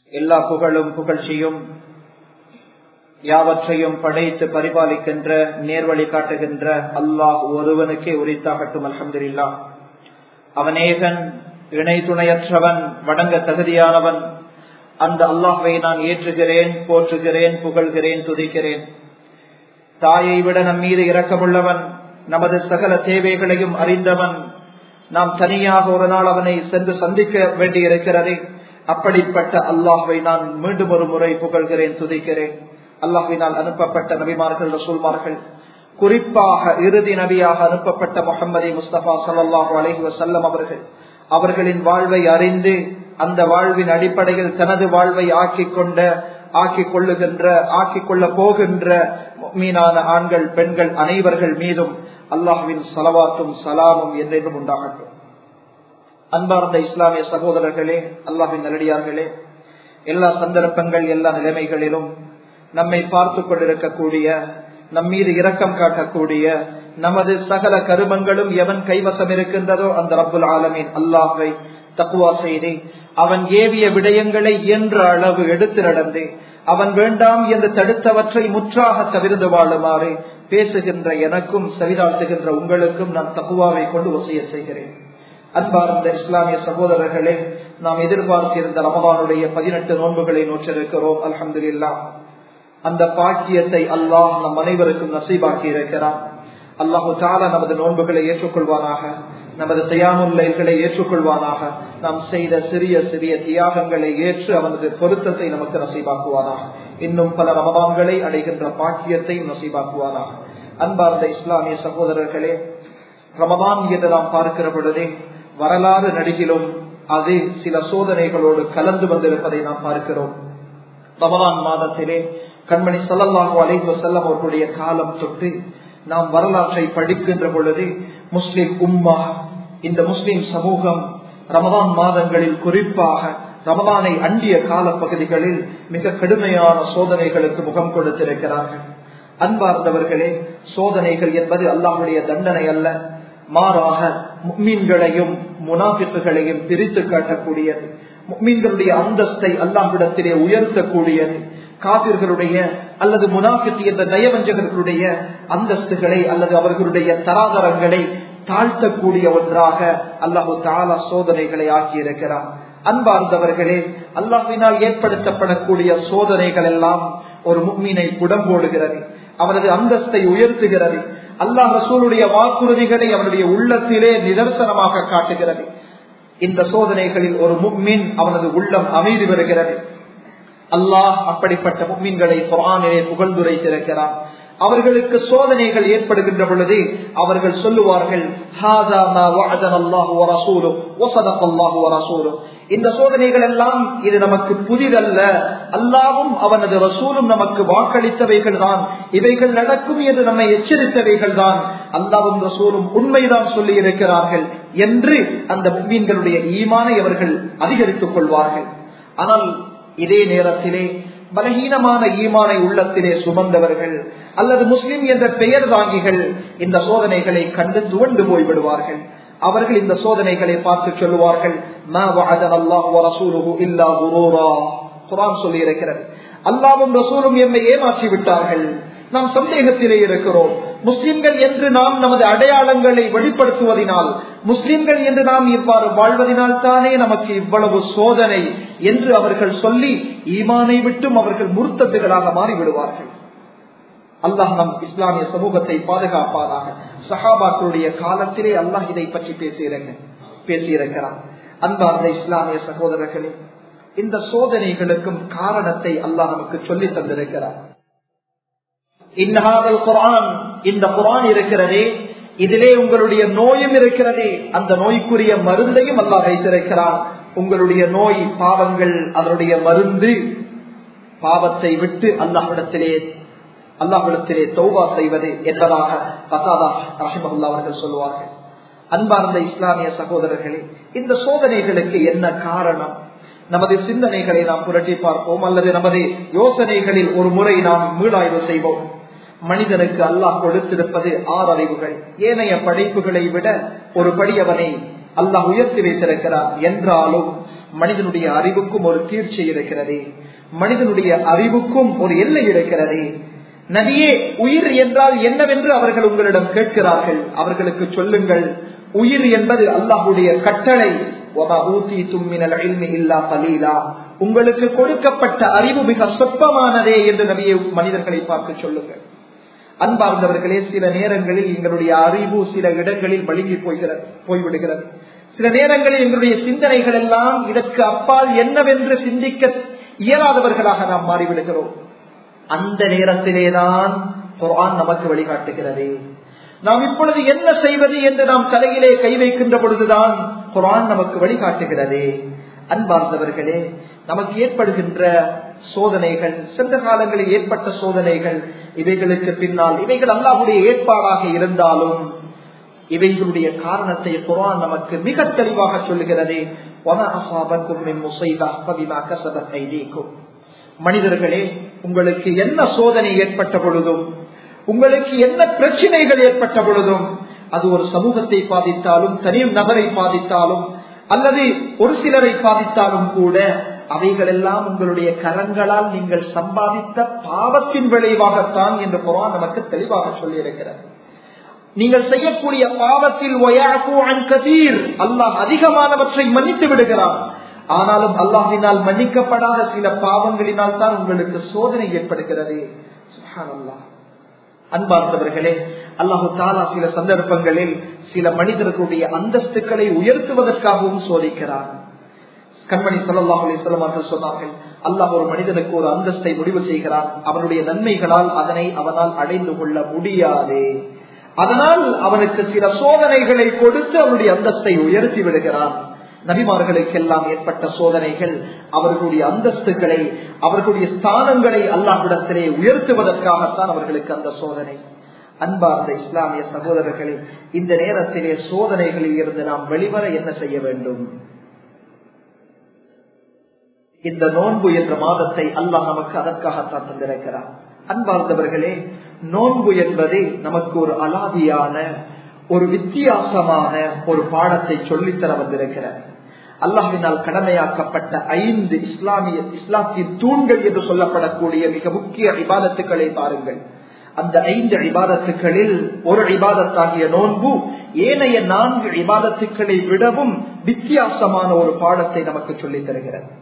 எல்லா புகழும் புகழ்ச்சியும் யாவற்றையும் படைத்து பரிபாலிக்கின்ற நேர்வழி காட்டுகின்ற அல்லாஹ் ஒருவனுக்கே உரித்தாகட்டும். அல்ஹம்துலில்லாஹ். அவனேகன், இணை துணையற்றவன், வணங்க தகுதியானவன். அந்த அல்லாஹ்வை நான் ஏற்றுகிறேன், போற்றுகிறேன், புகழ்கிறேன், துதிக்கிறேன். தாயை விட நம் மீது இரக்கமுள்ளவன், நமது சகல தேவைகளையும் அறிந்தவன். நாம் தனியாக ஒரு நாள் அவனை சென்று சந்திக்க வேண்டியிருக்கிறது. அப்படிப்பட்ட அல்லாஹ்வை நான் மீண்டும் ஒரு முறை புகழ்கிறேன், துதிக்கிறேன். அல்லாஹ்வினால் அனுப்பப்பட்ட நபிமார்கள், ரசூல்மார்கள், குறிப்பாக இறுதி நபியாக அனுப்பப்பட்ட முஹம்மது முஸ்தபா ஸல்லல்லாஹு அலைஹி வஸல்லம் அவர்களின் வாழ்வை அறிந்து அந்த வாழ்வின் அடிப்படையில் தனது வாழ்வை ஆக்கிக் கொள்ள போகின்ற முஃமினான ஆண்கள், பெண்கள் அனைவர்கள் மீதும் அல்லாஹ்வின் ஸலவாத்தும் ஸலாமும் என்றென்றும் உண்டாகட்டும். அன்பார்ந்த இஸ்லாமிய சகோதரர்களே, அல்லாஹ்வின் நல்லடியார்களே, எல்லா சந்தர்ப்பங்கள், எல்லா நிலைமைகளிலும் நம்மை பார்த்து கொண்டிருக்கக்கூடிய, நம்மீது இரக்கம் காட்டக்கூடிய, நமது சகல கருமங்களும் எவன் கைவசம் இருக்கின்றதோ அந்த ரப்புல் ஆலமீன் அல்லாஹ்வை தக்வா செய்து அவன் ஏவிய விடயங்களை என்ற அளவு எடுத்து நடந்து அவன் வேண்டாம் என்று தடுத்தவற்றை முற்றாக தவிர்த்து வாழுமாறு பேசுகின்ற எனக்கும் செவிதாழ்த்துகின்ற உங்களுக்கும் நான் தக்வாவை கொண்டு வசிய செய்கிறேன். அன்பார்ந்த இஸ்லாமிய சகோதரர்களே, நாம் எதிர்பார்த்திருந்த ரமதானுடைய 18 நோன்புகளை நோற்றிருக்கிறோம். அல்ஹம்துலில்லாஹ். அந்த பாக்கியத்தை அல்லாஹ் நம் அனைவருக்கும் நசீபாக்கி இருக்கிறான். அல்லாஹு தஆலா நமது நோன்புகளை ஏற்றுக்கொள்வானாக, நமது கியாமுல் லைல்களை ஏற்றுக்கொள்வானாக, நாம் செய்த சிறிய சிறிய தியாகங்களை ஏற்று அவனது பொருத்தத்தை நமக்கு நசீபாக்குவானாக. இன்னும் பல ரமதான்களை அடைகின்ற பாக்கியத்தை நசீபாக்குவானாக. அன்பார்ந்த இஸ்லாமிய சகோதரர்களே, ரமதான் என்று நாம் பார்க்கிற பொழுதே வரலாறு நடிகிலும் அது சில சோதனைகளோடு கலந்து வந்திருப்பதை நாம் பார்க்கிறோம். ரமதான் மாதத்திலே கண்மணி ஸல்லல்லாஹு அலைஹி வஸல்லம் அவர்களுடைய காலம் தொட்டு நாம் வரலாற்றை படிக்கின்ற பொழுது முஸ்லிம் உம்மா, இந்த முஸ்லிம் சமூகம் ரமதான் மாதங்களில், குறிப்பாக ரமதானை அண்டிய கால பகுதிகளில் மிக கடுமையான சோதனைகளுக்கு முகம் கொடுத்திருக்கிறார்கள். அன்பார்ந்தவர்களே, சோதனைகள் என்பது அல்லாஹ்வுடைய தண்டனை அல்ல, மாறாக முஃமின்களையும் முனாஃபிக்குகளையும் பிரித்து காட்டக்கூடியது. முஃமின்களுடைய அந்தஸ்தை அல்லாஹ்விடத்திலே உயர்த்தக்கூடியது. காபிர்களுடைய அல்லது முனாஃபிக் என்ற நயவஞ்சகர்களுடைய அந்தஸ்துகளை அல்லது அவர்களுடைய தராதரங்களை தாழ்த்தக்கூடிய ஒன்றாக அல்லாஹு தஆலா சோதனைகளை ஆக்கியிருக்கிறார். அன்பார்ந்தவர்களே, அல்லாஹ்வினால் ஏற்படுத்தப்படக்கூடிய சோதனைகள் எல்லாம் ஒரு முஃமினை புடம்போடுகிறது, அவரது அந்தஸ்தை உயர்த்துகிறது. அல்லாஹ் ரசூலுடைய வாக்குறுதிகளை அவருடைய உள்ளத்திலே நிதர்சனமாக காட்டுகிறது. இந்த சோதனைகளில் ஒரு முஃமின் அவனது உள்ளம் அமைதி பெறுகிறது. அல்லாஹ் அப்படிப்பட்ட முஃமின்களை குர்ஆனிலே புகழ்ந்துரைத்திருக்கிறார். அவர்களுக்கு சோதனைகள் ஏற்படுகின்ற பொழுது அவர்கள் சொல்லுவார்கள், ஹாதா மா வஅதனல்லாஹு வ ரசூலுஹு வ ஸதகல்லாஹு வ ரசூலுஹு. இந்த சோதனைகள் எல்லாம் இது நமக்கு புதிதல்ல, அல்லாஹ்வும் அவனது ரசூலும் நமக்கு வாக்களித்தவைகள் தான், இவைகள் நடக்கும் என்று நம்மை எச்சரித்தவைகள் தான், அல்லாஹ்வும் ரசூலும் உண்மைதான் சொல்லி இருக்கிறார்கள் என்று அந்த முஃமின்களுடைய ஈமானை அவர்கள் அதிகரித்துக் கொள்வார்கள். ஆனால் இதே நேரத்திலே பலகீனமான ஈமானை உள்ளத்திலே சுமந்தவர்கள் அல்லது முஸ்லிம் என்ற பெயர் தாங்கிகள் இந்த சோதனைகளை கண்டு துவண்டு போய்விடுவார்கள். அவர்கள் இந்த சோதனைகளை பார்த்து சொல்லுவார்கள், மா வஅதனல்லாஹு வ ரசூலுஹு இல்லா குரூரா. குர்ஆன் சொல்லி இருக்கிறது, அல்லாஹ்வும் ரசூலும் எம்மை ஏமாற்றி விட்டார்கள், நாம் சந்தேகத்திலே இருக்கிறோம். முஸ்லிம்கள் என்று நாம் நமது அடையாளங்களை வெளிப்படுத்துவதனால், முஸ்லிம்கள் என்று நாம் இவ்வாறு வாழ்வதனால் தானே நமக்கு இவ்வளவு சோதனை என்று அவர்கள் சொல்லி ஈமானை விட்டும் அவர்கள் முர்த்தத்துகளாக மாறிவிடுவார்கள். அல்லாஹ் நம் இஸ்லாமிய சமூகத்தை பாதுகாப்பானாக. சஹாபாக்களுடைய காலத்திலே அல்லாஹ் இதை பற்றி பேசியிருக்கிறார். அன்பார்ந்த இஸ்லாமிய சகோதரர்களே, இந்த சோதனைகளுக்கும் காரணத்தை அல்லாஹ் நமக்கு சொல்லி தந்திருக்கிறார். இந்த குர்ஆன் இருக்கிறதே, இதிலே உங்களுடைய நோயும் இருக்கிறதே, அந்த நோய்க்குரிய மருந்தையும் அல்லாஹ் வைத்திருக்கிறார். உங்களுடைய நோய் பாவங்கள், அதனுடைய மருந்து பாவத்தை விட்டு அல்லாஹ்விடத்திலே தௌபா செய்வது என்பதாக கதாதா ரஹிமஹுல்லாஹ் அவர்கள் சொல்வார்கள். அன்பார்ந்த இஸ்லாமிய சகோதரர்களே, இந்த சோதனைகளுக்கு என்ன காரணம்? நமது சிந்தனைகளை நாம் புரட்டி பார்ப்போம், அல்லது நமது யோசனைகளில் ஒரு முறை நாம் மீளாய்வு செய்வோம். மனிதனுக்கு அல்லாஹ் கொடுத்திருப்பது 6 அறிவுகள். ஏனைய படைப்புகளை விட ஒரு படி அவனை அல்லாஹ் உயர்த்தி வைத்திருக்கிறார். என்றாலும் மனிதனுடைய அறிவுக்கும் ஒரு தீர்ச்சி இருக்கிறது, மனிதனுடைய அறிவுக்கும் ஒரு எல்லை இருக்கிறது. நபியே, உயிர் என்றால் என்னவென்று அவர்கள் உங்களிடம் கேட்கிறார்கள். அவர்களுக்கு சொல்லுங்கள், உயிர் என்பது அல்லாஹ்வுடைய கட்டளை. உங்களுக்கு கொடுக்கப்பட்ட அறிவு மிக சொற்பமானதே என்று நபியை மனிதர்களை பார்த்து சொல்லுங்கள். அன்பார்ந்தவர்களே, சில நேரங்களில் எங்களுடைய அறிவு சில இடங்களில் வழுங்கி போய்விடுகிறது. சில நேரங்களில் எங்களுடைய சிந்தனைகள் எல்லாம் இதற்கு அப்பால் என்னவென்று சிந்திக்க இயலாதவர்களாக நாம் மாறிவிடுகிறோம். அந்த நேரத்திலேதான் குர்ஆன் நமக்கு வழிகாட்டுகிறது. நாம் இப்பொழுது என்ன செய்வது என்று நாம் தலையிலே கை வைக்கின்ற பொழுதுதான் குர்ஆன் நமக்கு வழிகாட்டுகிறது. அன்பார்ந்தவர்களே, நமக்கு ஏற்படுகின்ற சோதனைகள், சென்ற காலங்களில் ஏற்பட்ட சோதனைகள், இவைகளுக்கு பின்னால் இவைகள் அல்லாஹ்வுடைய ஏற்பாடாக இருந்தாலும் இவைகளுடைய காரணத்தை குர்ஆன் நமக்கு மிக தெளிவாக சொல்லுகிறது. மனிதர்களே, உங்களுக்கு என்ன சோதனை ஏற்பட்ட பொழுதும், உங்களுக்கு என்ன பிரச்சனைகள் ஏற்பட்ட பொழுதும், அது ஒரு சமூகத்தை பாதித்தாலும், தனி நபரை பாதித்தாலும், அல்லது ஒரு சிலரை பாதித்தாலும் கூட அவைகள் எல்லாம் உங்களுடைய கரங்களால் நீங்கள் சம்பாதித்த பாவத்தின் விளைவாகத்தான் என்று குர்ஆன் நமக்கு தெளிவாக சொல்லியிருக்கிறது. நீங்கள் செய்யக்கூடிய பாவத்தில் அல்லாஹ் அதிகமானவற்றை மன்னித்து விடுகிறான். ஆனாலும் அல்லாஹ்வினால் மன்னிக்கப்படாத சில பாவங்களினால் தான் உங்களுக்கு சோதனை ஏற்படுகிறது. சுப்ஹானல்லாஹ். அன்பார்ந்தவர்களே, அல்லாஹு தஆலா சில சந்தர்ப்பங்களில் சில மனிதர்களுடைய அந்தஸ்துக்களை உயர்த்துவதற்காகவும் சோதிக்கிறார். கண்மணி ஸல்லல்லாஹு அலைஹி வஸல்லம் அவர்கள் சொன்னார்கள், அல்லாஹ் ஒரு மனிதனுக்கு ஒரு அந்தஸ்தை முடிவு செய்கிறான். அவனுடைய நன்மைகளால் அதனை அவனால் அடைந்து கொள்ள முடியாது. அதனால் அவனுக்கு சில சோதனைகளை கொடுத்து அவனுடைய அந்தஸ்தை உயர்த்தி விடுகிறான். நபிமார்களுக்கெல்லாம் ஏற்பட்ட சோதனைகள் அவர்களுடைய அந்தஸ்துகளை, அவர்களுடைய ஸ்தானங்களை அல்லாஹ்விடத்திலே உயர்த்துவதற்காகத்தான் அவர்களுக்கு அந்த சோதனை. அன்பார்ந்த இஸ்லாமிய சகோதரர்களே, இந்த நேரத்திலே சோதனைகளில் இருந்து நாம் வெளிவர என்ன செய்ய வேண்டும்? இந்த நோன்பு என்ற மாதத்தை அல்லாஹ் நமக்கு அதற்காகத்தான் தந்திருக்கிறார். அன்பார்ந்தவர்களே, நோன்பு என்பது நமக்கு ஒரு அலாதியான, ஒரு வித்தியாசமான ஒரு பாடத்தை சொல்லித்தர வந்திருக்கிறார். அல்லாஹ்வினால் கடமையாக்கப்பட்ட 5 இஸ்லாத்தின் தூண்கள் என்று சொல்லப்படக்கூடிய மிக முக்கிய இபாதத்துக்களை பாருங்கள். அந்த 5 இபாதத்துக்களில் ஒரு இபாதத்தாகிய நோன்பு ஏனைய 4 இபாதத்துக்களை விடவும் வித்தியாசமான ஒரு பாடத்தை நமக்கு சொல்லித் தருகிறது.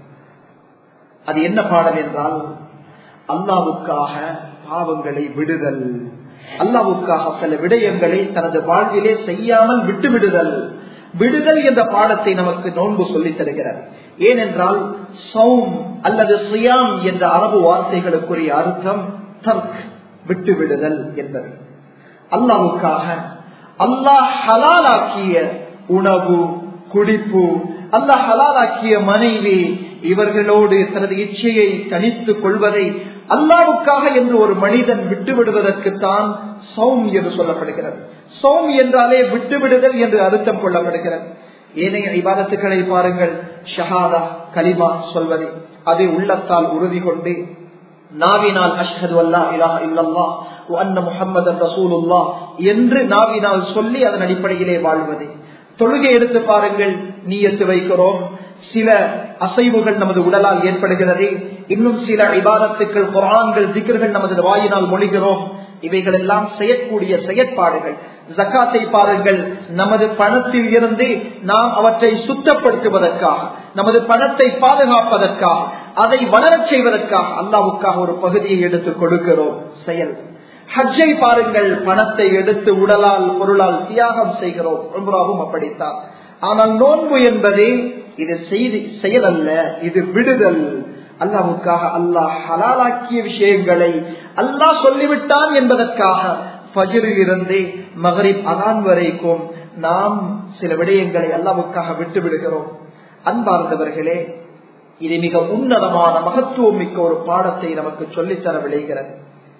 அது என்ன பாடம் என்றால், அல்லாஹ்வுக்காக பாவங்களை விடுதல், அல்லாஹ்வுக்காக சில விடயங்களை தனது வாழ்விலே செய்யாமல் விட்டுவிடுதல். விடுதல் என்ற பாடத்தை நமக்கு நோன்பு சொல்லித் தருகிறது. ஏனென்றால் சௌம் அல்லது சியாம் என்ற அரபு வார்த்தைகளுக்குரிய அர்த்தம் தர்க், விட்டுவிடுதல் என்பது. அல்லாஹ்வுக்காக அல்லாஹ் ஹலாலாக்கிய உணவு, குடிப்பு, அல்லாஹ் ஹலாலாக்கிய மனைவி, இவர்களோடு தனது இச்சையை தனித்துக் கொள்வதை அல்லாஹ்வுக்காக என்று ஒரு மனிதன் விட்டுவிடுவதற்குத்தான் சௌம் என்று சொல்லப்படுகிறது. சௌம் என்றாலே விட்டுவிடுதல் என்று அர்த்தம் கொள்ளப்படுகிறது. ஏனைய இபாதத்துக்களை பாருங்கள், ஷஹாதா கலிமா சொல்வதை, அதை உள்ளத்தால் உறுதி கொண்டு நாவினால் அஷ்ஹது அல்லா இலாஹ இல்லல்லாஹ் வ அன்ன முஹம்மதன் ரசூலுல்லாஹ் என்று நாவினால் சொல்லி அதன் அடிப்படையிலே வாழ்வது. தொழுகை எடுத்து பாருங்கள், நியத்து வைக்கிறோம், சில அசைவுகள் நமது உடலால் ஏற்படுகிறது. இன்னும் சில இபாதத்துக்கள், குர்ஆன்கள், திக்ர்கள் நமது வாயினால் மொழிகிறோம். இவைகள் எல்லாம் செய்யக்கூடிய செயற்பாடுகள். ஜகாத்தை பாருங்கள், நமது பணத்தில் இருந்து நாம் அவற்றை சுத்தப்படுத்துவதற்காக, நமது பணத்தை பாதுகாப்பதற்காக, அதை வளரச் செய்வதற்காக அல்லாஹ்வுக்காக ஒரு பகுதியை எடுத்து கொடுக்கிறோம், செயல். ஹஜ்ஜை பாருங்கள், பணத்தை எடுத்து உடலால் பொருளால் தியாகம் செய்கிறோம், உம்ராவும் அப்படித்தான். ஆனால் நோன்பு என்பது இது செயல் அல்ல, இது விடுதல். அல்லாஹ்வுக்காக அல்லாஹ் ஹலாலாக்கிய விஷயங்களை அல்லாஹ் சொல்லிவிட்டான் என்பதற்காக ஃபஜ்ரில் இருந்து மக்ரிப் அதான் வரைக்கும் நாம் சில விடயங்களை அல்லாஹ்வுக்காக விட்டு விடுகிறோம். அன்பார்ந்தவர்களே, இது மிக உன்னதமான மகத்துவம் மிக்க ஒரு பாடத்தை நமக்கு சொல்லித்தர விளைகிறது.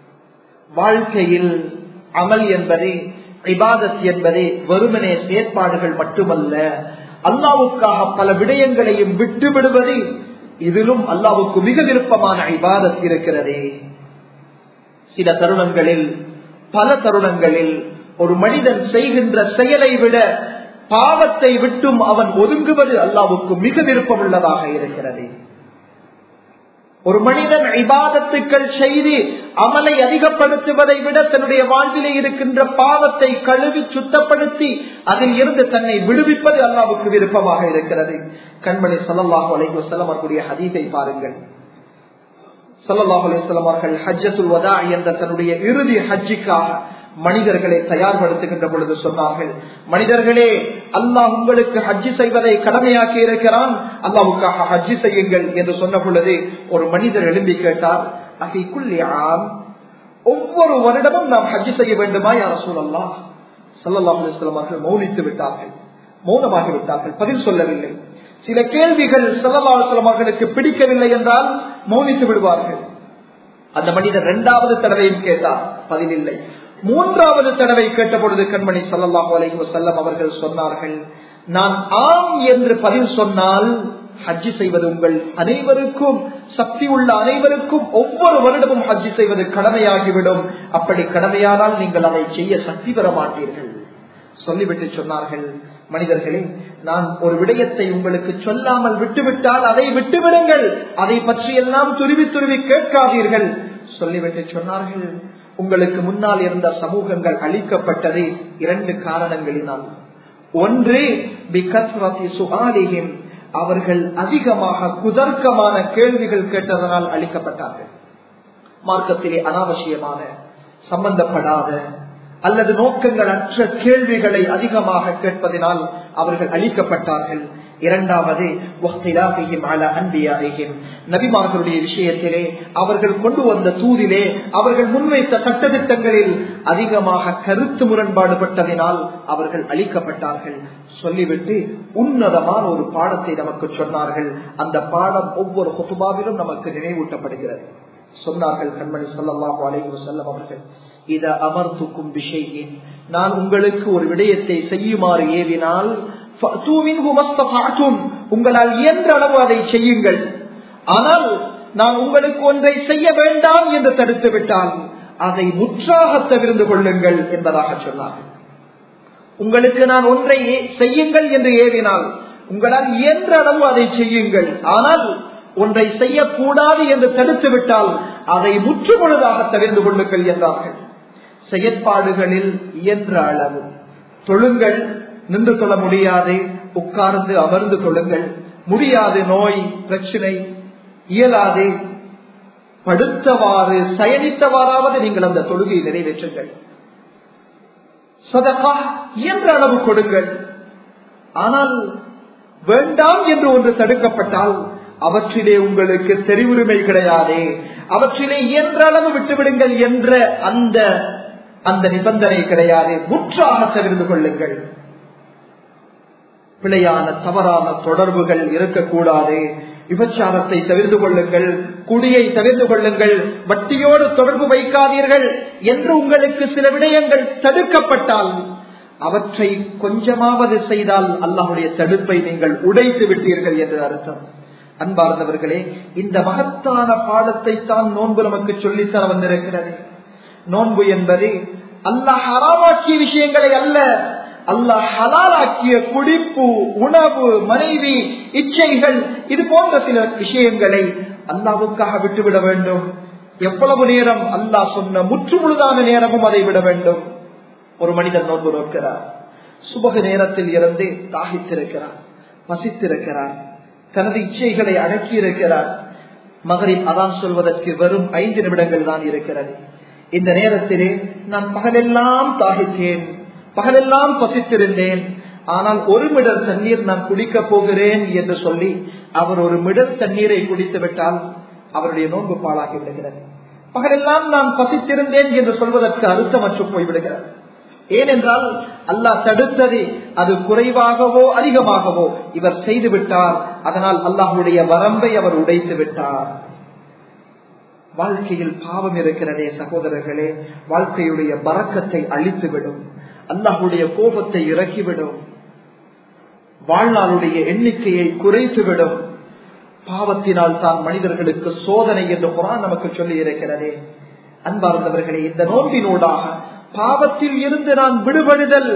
வாழ்க்கையில் அமல் என்பது, இபாதத் என்பது வெறுமனே செயற்பாடுகள் மட்டுமல்ல, அல்லாஹ்வுக்காக பல விடயங்களையும் விட்டு விடுவது, இதிலும் அல்லாஹ்வுக்கு மிக விருப்பமான இபாதத் இருக்கிறது. சில தருணங்களில், பல தருணங்களில் ஒரு மனிதன் செய்கின்ற செயலை விட பாவத்தை விட்டும் அவன் ஒதுங்குவது அல்லாஹ்வுக்கு மிக விருப்பம் உள்ளதாக இருக்கிறது. ஒரு மனிதன் இபாதத்துக்கள் செய்து அமலை அதிகப்படுத்துவதை விட தன்னுடைய வாழ்விலே இருக்கின்ற பாவத்தை கழுவி சுத்தப்படுத்தி அதில் இருந்து தன்னை விடுவிப்பது அல்லாஹ்வுக்கு விருப்பமாக இருக்கிறது. கண்மணி ஸல்லல்லாஹு அலைஹி வஸல்லம் அவர்களுடைய ஹதீஸை பாருங்கள். ஸல்லல்லாஹு அலைஹி வஸல்லம் அவர்கள் ஹஜ்ஜத்துல் வதா என்ற தன்னுடைய இறுதி ஹஜ்ஜுக்காக மனிதர்களை தயார்படுத்துகின்ற பொழுது சொன்னார்கள், மனிதர்களே, அல்லாஹ் உங்களுக்கு ஹஜ்ஜி செய்வதை கடமையாக்கி இருக்கிறான், அல்லாஹ்வுக்காக ஹஜ்ஜி செய்யுங்கள் என்று சொன்ன பொழுது ஒரு மனிதர் எழும்பி கேட்டார், அஃபீ குல்லி ஆம், ஒவ்வொரு வருடமும் நாம் ஹஜ்ஜி செய்ய வேண்டுமா யா ரசூலல்லாஹ்? ஸல்லல்லாஹு அலைஹி வஸல்லம் அவர்கள் மௌனித்து விட்டார்கள், மௌனமாகி விட்டார்கள், பதில் சொல்லவில்லை. சில கேள்விகள் ஸல்லல்லாஹு அலைஹி வஸல்லம் அவர்களுக்கு பிடிக்கவில்லை என்றால் மௌனித்து விடுவார்கள். அந்த மனிதர் இரண்டாவது தடவையும் கேட்டார், பதில் இல்லை. மூன்றாவது தடவை கேட்ட பொழுது கண்மணி ஸல்லல்லாஹு அலைஹி வஸல்லம் அவர்கள் சொன்னார்கள், நான் ஆம் என்று பதில் சொன்னால் ஹஜ்ஜி செய்வது உங்கள் அனைவருக்கும், சக்தி உள்ள அனைவருக்கும் ஒவ்வொரு வருடமும் ஹஜ்ஜி செய்வது கடமையாகிவிடும். அப்படி கடமையானால் நீங்கள் அதை செய்ய சக்தி பெற மாட்டீர்கள். சொல்லிவிட்டு சொன்னார்கள், மனிதர்களே, நான் ஒரு விடயத்தை உங்களுக்கு சொல்லாமல் விட்டுவிட்டால் அதை விட்டுவிடுங்கள், அதை பற்றி எல்லாம் துருவி துருவி கேட்காதீர்கள். சொல்லிவிட்டு சொன்னார்கள், உங்களுக்கு முன்னால் இருந்த சமூகங்கள் அழிக்கப்பட்டது இரண்டு காரணங்களினால். ஒன்று, பிகத்ரதி சுஆலிஹிம், அவர்கள் அதிகமாக குதர்க்கமான கேள்விகள் கேட்டதனால் அழிக்கப்பட்டார்கள். மார்க்கத்திலே அனாவசியமான, சம்பந்தப்படாத அல்லது நோக்கங்கள் அற்ற கேள்விகளை அதிகமாக கேட்பதனால் அவர்கள் அழிக்கப்பட்டார்கள். இரண்டாவது, நபிமார்களுடைய விஷயத்திலே அவர்கள் கொண்டு வந்த தூதிலே அவர்கள் முன்வைத்த சட்டத்திட்டங்களில் அதிகமாக கருத்து முரண்பாடுபட்டதினால் அவர்கள் அழிக்கப்பட்டார்கள். சொல்லிவிட்டு உன்னதமான ஒரு பாடத்தை நமக்கு சொன்னார்கள். அந்த பாடம் ஒவ்வொரு குதுபாவிலும் நமக்கு நினைவூட்டப்படுகிறது. சொன்னார்கள் கண்மணி ஸல்லல்லாஹு அலைஹி வஸல்லம் அவர்கள், இதா அமர்துக்கும் பிஷைஇன், நான் உங்களுக்கு ஒரு விடயத்தை செய்யுமாறு ஏவினால் உங்களால் இயன்ற அளவு அதை செய்யுங்கள். ஆனால் நான் உங்களுக்கு ஒன்றை செய்ய வேண்டாம் என்று தடுத்து விட்டால் அதை முற்றாக தவிர்த்து கொள்ளுங்கள் என்பதாக சொன்னார்கள். உங்களுக்கு நான் ஒன்றை செய்யுங்கள் என்று ஏவினால் உங்களால் இயன்ற அளவு அதை செய்யுங்கள். ஆனால் ஒன்றை செய்யக்கூடாது என்று தடுத்து விட்டால் அதை முற்றுமுழுதாக தவிர்த்து கொள்ளுங்கள் என்றார்கள். செயற்பாடுகளில் இயன்ற அளவு தொழுங்கள், நின்று கொள்ள முடியாது, உட்கார்ந்து அமர்ந்து கொள்ளுங்கள், முடியாது, நோய் பிரச்சனை, இயலாது, படுத்தவாறு சயனித்தவாறாவது நீங்கள் அந்த தொழுகையை நிறைவேற்றுங்கள். சதகா இயன்ற அளவு கொடுங்கள். ஆனால் வேண்டாம் என்று ஒன்று தடுக்கப்பட்டால் அவற்றிலே உங்களுக்கு தெரிவுரிமை கிடையாது, அவற்றிலே இயன்ற அளவு விட்டுவிடுங்கள் என்ற அந்த நிபந்தனை கிடையாது. முற்றாக தவிர்த்து கொள்ளுங்கள். பிழையான தவறான தொடர்புகள் இருக்கக்கூடாது. விபச்சாரத்தை தவிர்த்து கொள்ளுங்கள், குடியை தவிர்த்து கொள்ளுங்கள், வட்டியோடு தொடர்பு வைக்காதீர்கள் என்று உங்களுக்கு சில விடயங்கள் தடுக்கப்பட்டால் அவற்றை கொஞ்சமாவது செய்தால் அல்லாஹ்வுடைய தடுப்பை நீங்கள் உடைத்து விட்டீர்கள் என்று அர்த்தம். அன்பார்ந்தவர்களே, இந்த மகத்தான பாடத்தை தான் நோன்பு நமக்கு சொல்லித்தர வந்திருக்கிறது. நோன்பு என்பது அல்லாஹ் ஹராமாக்கிய விஷயங்களை அல்ல, அல்லாஹ் ஹலாலாக்கிய குடிப்பு, உணவு, மனைவி, இச்சைகள், இது போன்ற சில விஷயங்களை அல்லாஹ்வுக்காக விட்டுவிட வேண்டும். எவ்வளவு நேரம் அல்லாஹ் சொன்ன முற்றுமுழுதான நேரமும் அதை விட வேண்டும். ஒரு மனிதன் நோன்பு நோக்கிறார், சுபக நேரத்தில் இருந்து தாகித்திருக்கிறார், பசித்திருக்கிறார், தனது இச்சைகளை அடக்கி இருக்கிறார். மகரிப் அதான் சொல்வதற்கு வெறும் 5 நிமிடங்கள் தான் இருக்கிறது. இந்த நேரத்திலே நான் பகலெல்லாம் தாகித்தேன், பகலெல்லாம் பசித்திருந்தேன், ஆனால் ஒரு மிடர் தண்ணீர் நான் குடிக்கப் போகிறேன் என்று சொல்லி அவர் ஒரு மிடர் தண்ணீரை குடித்து விட்டால் அவருடைய நோன்பு பாழாகி விடுகிறது. பகலெல்லாம் நான் பசித்திருந்தேன் என்று சொல்வதற்கு அர்த்தமற்று போய்விடுகிறது. ஏனென்றால் அல்லாஹ் தடுத்தது அது குறைவாகவோ அதிகமாகவோ இவர் செய்து விட்டார். அதனால் அல்லாஹ்வுடைய வரம்பை அவர் உடைத்து விட்டார். வாழ்க்கையில் பாவம் இருக்கிறதே சகோதரர்களே, வாழ்க்கையுடைய பரக்கத்தை அழித்துவிடும், அல்லாஹ்வுடைய கோபத்தை இறக்கிவிடும், வாழ்நாளுடைய எண்ணிக்கையை குறைத்துவிடும். பாவத்தினால் தான் மனிதர்களுக்கு சோதனை என்று குர்ஆன் நமக்கு சொல்லி இருக்கிறதே. அன்பார்ந்தவர்களே, இந்த நோன்பினூடாக பாவத்தில் இருந்து நான் விடுபடுதல்,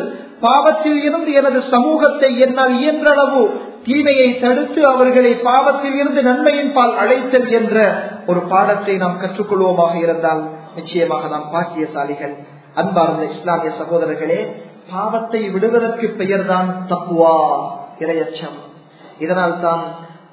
பாவத்தில் இருந்து எனது சமூகத்தை என்னால் இயன்றளவு தீமையை தடுத்து அவர்களை பாவத்தில் இருந்து நன்மையின் பால் அழைத்தல் என்ற ஒரு பாடத்தை நாம் கற்றுக்கொள்வோமாக இருந்தால் நிச்சயமாக நாம் பாக்கியசாலிகள். அன்பார்ந்த இஸ்லாமிய சகோதரர்களே, பாவத்தை விடுவதற்கு பெயர்தான் தக்வா, இறையச்சம். இதனால் தான்